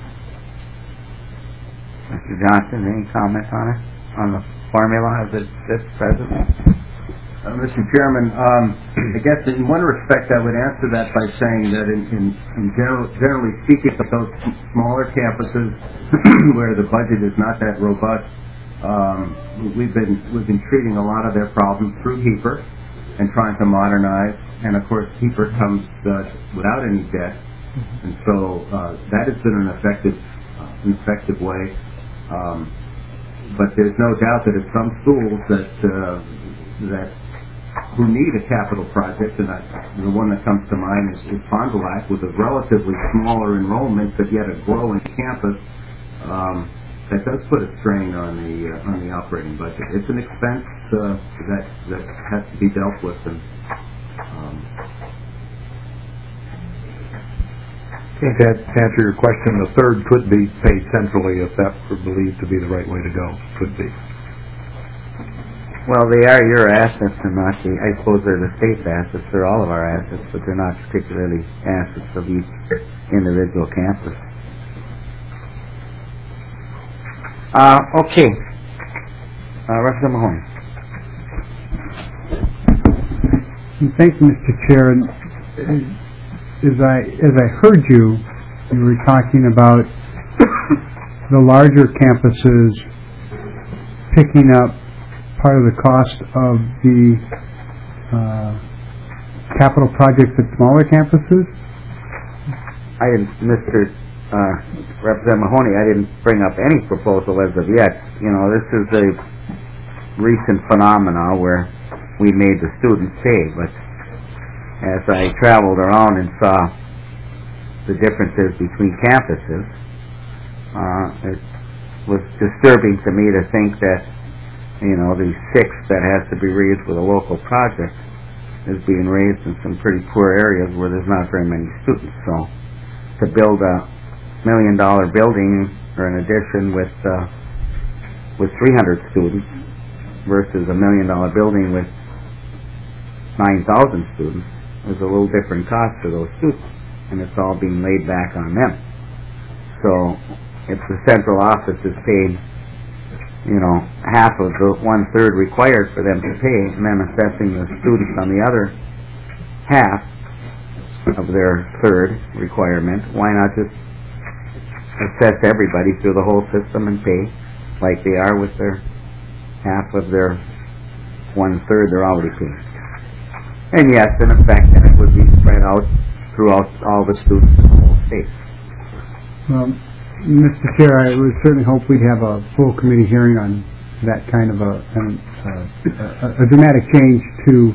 Mister Johnson, any comment on it, on the formula as it sits presently? Uh, Mister Chairman, um, I guess in one respect I would answer that by saying that in, in, in general, generally speaking, of those smaller campuses where the budget is not that robust, um, we've been we've been treating a lot of their problems through HEAPR and trying to modernize. And of course, HEAPR comes uh, without any debt, and so uh, that has been an effective uh, an effective way. Um, but there's no doubt that at some schools that uh, that who need a capital project, and I, the one that comes to mind is, is Fond du Lac, with a relatively smaller enrollment but yet a growing campus. Um, that does put a strain on the uh, on the operating budget. It's an expense uh, that that has to be dealt with. And um, okay, to answer your question, the third could be paid centrally if that were believed to be the right way to go. Could be. Well, they are your assets and not the, I suppose they're the state's assets. They're all of our assets, but they're not particularly assets of each individual campus. Uh, okay. Uh, Representative Mahoney. Thank you, Mister Chair. And as I, as I heard you, you were talking about the larger campuses picking up part of the cost of the uh, capital projects at smaller campuses? I didn't, Mister Uh, Representative Mahoney, I didn't bring up any proposal as of yet. You know, this is a recent phenomena where we made the students pay, but as I traveled around and saw the differences between campuses, uh, it was disturbing to me to think that you know, the six that has to be raised with a local project is being raised in some pretty poor areas where there's not very many students. So to build a million dollar building or an addition with uh, with three hundred students versus a million dollar building with nine thousand students, there's a little different cost for those students, and it's all being laid back on them. So if the central office is paid, you know, half of the one-third required for them to pay, and then assessing the students on the other half of their third requirement, why not just assess everybody through the whole system and pay like they are with their half of their one-third they're already paying? And yes, in effect, then it would be spread out throughout all the students in the whole state. Well, Mister Chair, I would certainly hope we'd have a full committee hearing on that kind of a, an, uh, a, a dramatic change to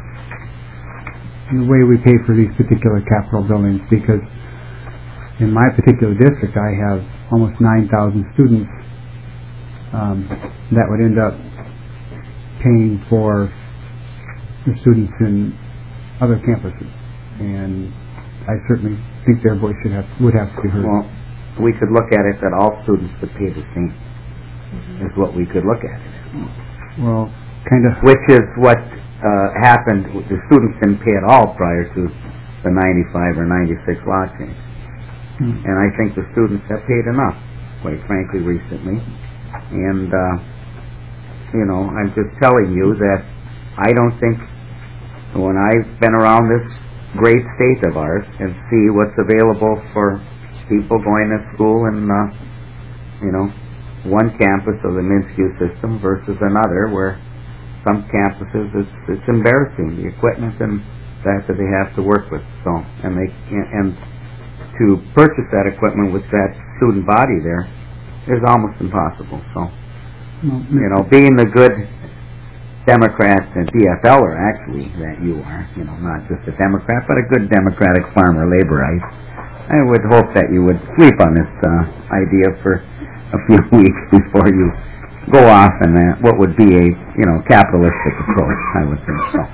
the way we pay for these particular capital buildings, because in my particular district I have almost nine thousand students um, that would end up paying for the students in other campuses, and I certainly think their voice should have would have to be heard. Well, we could look at it that all students would pay the same, mm-hmm. is what we could look at it. Well, kind of. Which is what uh, happened. The students didn't pay at all prior to the ninety-five or ninety-six law change. Mm-hmm. And I think the students have paid enough, quite frankly, recently. And, uh, you know, I'm just telling you that I don't think, when I've been around this great state of ours and see what's available for people going to school in, uh, you know, one campus of the Minskew system versus another, where some campuses it's, it's embarrassing, the equipment and that that they have to work with. So, and they and to purchase that equipment with that student body there is almost impossible. So, you know, being the good Democrat and D F L er actually that you are, you know, not just a Democrat, but a good Democratic farmer laborite, I would hope that you would sleep on this uh, idea for a few weeks before you go off in that what would be a, you know, capitalistic approach, I would think so.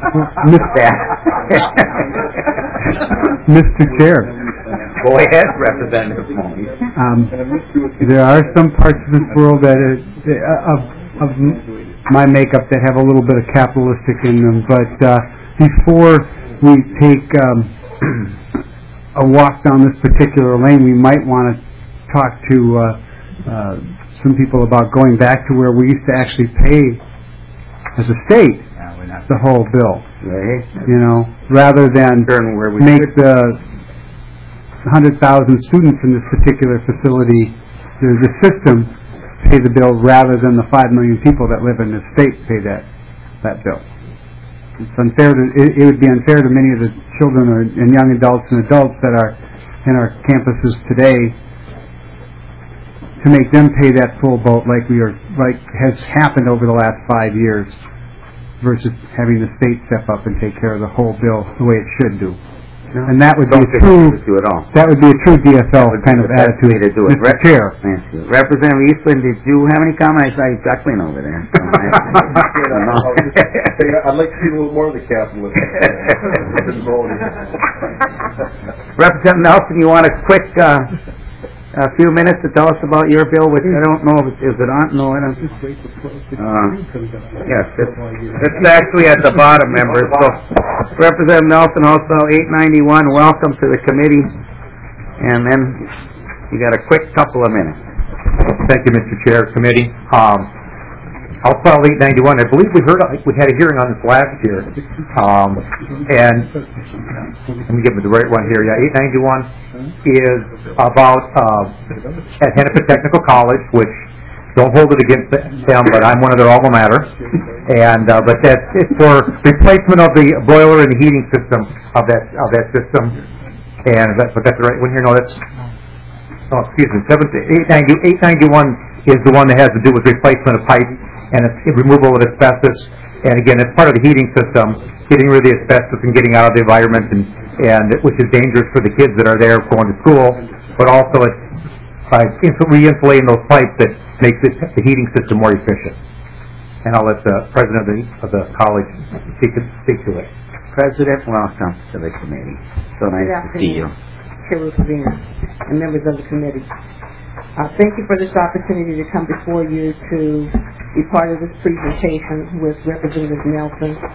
Mister Chair. Go ahead, Representative Mooney. Um, there are some parts of this world that are, uh, of, of my makeup that have a little bit of capitalistic in them, but uh, before we take um, a walk down this particular lane, we might want to talk to uh, uh, some people about going back to where we used to actually pay as a state the whole bill, you know, rather than make the one hundred thousand students in this particular facility, the, the system, pay the bill rather than the five million people that live in the state pay that that bill. It's unfair to, it, it would be unfair to many of the children or, and young adults and adults that are in our campuses today to make them pay that full boat like we are, like has happened over the last five years, versus having the state step up and take care of the whole bill the way it should do. No, and that would be a true, that would be a true D F L kind of attitude. To do it. Mister Rep- Chair. Thank you. Representative Eastland, did you have any comment? I saw you chuckling over there. So I'd like to see a little more of the capitalist. Representative Nelson, you want a quick, uh, a few minutes to tell us about your bill, which I don't know if it, is it on? No, I don't. Uh, yes, it's, it's actually at the bottom, members. So, Representative Nelson, House Bill eight ninety-one, welcome to the committee. And then you got a quick couple of minutes. Thank you, Mister Chair, committee. Um, House Bill eight ninety-one, I believe we heard we had a hearing on this last year. Um, and let me give me the right one here. Yeah, eight ninety-one is about uh, at Hennepin Technical College, which don't hold it against them, but I'm one of their alma mater. And uh, but that's it's for replacement of the boiler and the heating system of that of that system. And that, but that's the right one here. No, that's oh, excuse me. eight ninety-one is the one that has to do with replacement of pipes and it's removal of asbestos. And again, it's part of the heating system, getting rid of the asbestos and getting out of the environment, and, and which is dangerous for the kids that are there going to school. But also, it's by re-insulating those pipes that makes it, the heating system more efficient. And I'll let the president of the, of the college speak to, speak to it. President, welcome to the committee. So nice to see you. Chair Rubina and members of the committee. Uh, thank you for this opportunity to come before you to be part of this presentation with Representative Nelson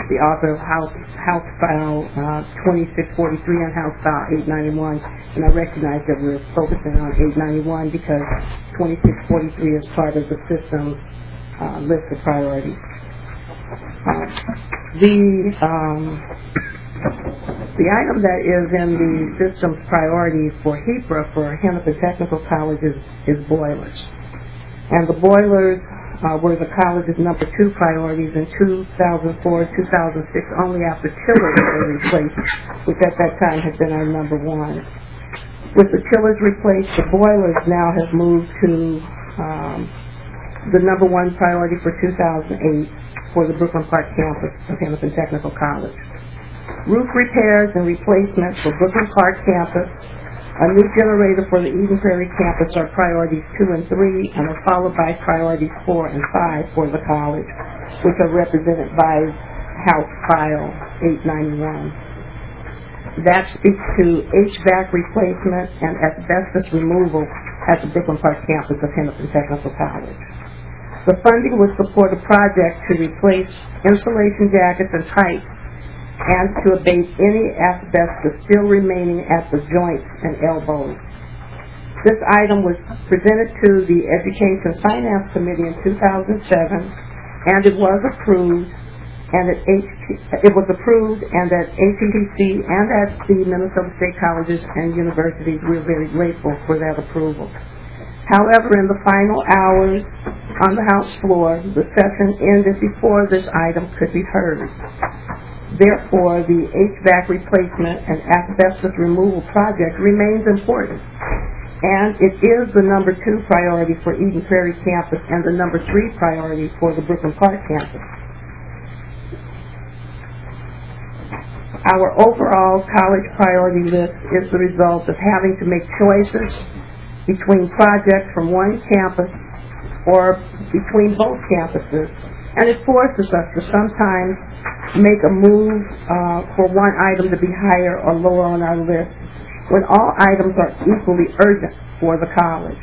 the author of House, House File uh, twenty-six forty-three and House File eight ninety-one, and I recognize that we're focusing on eight ninety-one because twenty-six forty-three is part of the system's uh, list of priorities. Uh, the um, the item that is in the system's priorities for HEPRA for Hennepin Technical College is, is boilers. And the boilers uh, were the college's number two priorities in two thousand four, two thousand six, only after chillers were replaced, which at that time had been our number one. With the chillers replaced, the boilers now have moved to um, the number one priority for two thousand eight for the Brooklyn Park campus of Hennepin Technical College. Roof repairs and replacements for Brooklyn Park campus, a new generator for the Eden Prairie campus are priorities two and three, and are followed by priorities four and five for the college, which are represented by House File eight ninety-one. That speaks to H V A C replacement and asbestos removal at the Brooklyn Park campus of Hennepin Technical College. The funding would support a project to replace insulation jackets and pipes and to abate any asbestos still remaining at the joints and elbows. This item was presented to the Education Finance Committee in two thousand seven, and it was approved, and at H it was approved, and at H T C and at the Minnesota State Colleges and Universities, we are very grateful for that approval. However, in the final hours on the House floor, the session ended before this item could be heard. Therefore, the H V A C replacement and asbestos removal project remains important, and it is the number two priority for Eden Prairie campus and the number three priority for the Brooklyn Park campus. Our overall college priority list is the result of having to make choices between projects from one campus or between both campuses, and it forces us to sometimes make a move uh, for one item to be higher or lower on our list when all items are equally urgent for the college.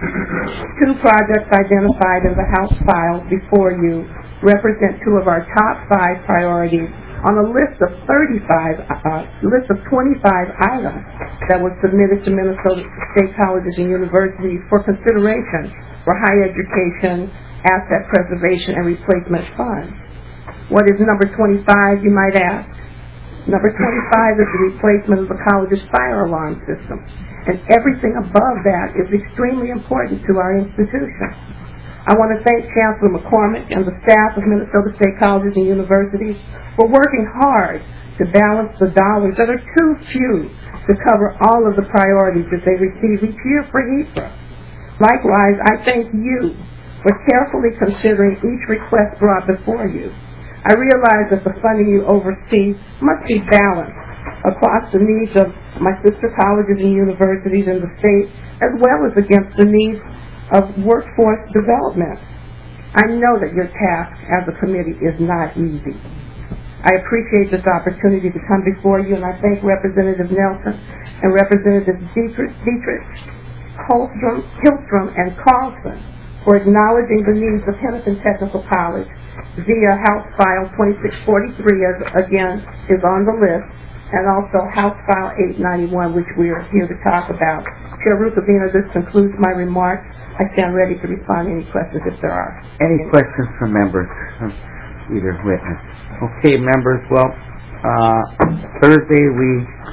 Two projects identified in the House files before you represent two of our top five priorities on a list of thirty-five, uh, list of twenty-five items that was submitted to Minnesota State Colleges and Universities for consideration for higher education, asset preservation, and replacement funds. What is number twenty-five, you might ask? Number twenty-five is the replacement of the college's fire alarm system, and everything above that is extremely important to our institution. I want to thank Chancellor McCormick and the staff of Minnesota State Colleges and Universities for working hard to balance the dollars that are too few to cover all of the priorities that they receive each year for HEPRA. Likewise, I thank you for carefully considering each request brought before you. I realize that the funding you oversee must be balanced across the needs of my sister colleges and universities in the state, as well as against the needs of workforce development. I know that your task as a committee is not easy. I appreciate this opportunity to come before you, and I thank Representative Nelson and Representatives Dietrich, Dietrich Holstrom, Hillstrom, and Carlson for acknowledging the needs of Hennepin Technical College via House File twenty-six forty-three, as again is on the list, and also House File eight ninety-one, which we are here to talk about. Chair Rukavina, this concludes my remarks. I stand ready to respond to any questions if there are. Any questions from members of either witness? Okay, members, well, uh, Thursday we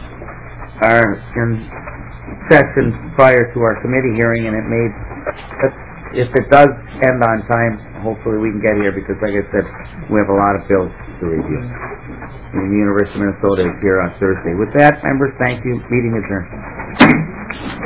are in session prior to our committee hearing, and it may, if it does end on time, hopefully we can get here because, like I said, we have a lot of bills to review. And the University of Minnesota is here on Thursday. With that, members, thank you. Meeting adjourned.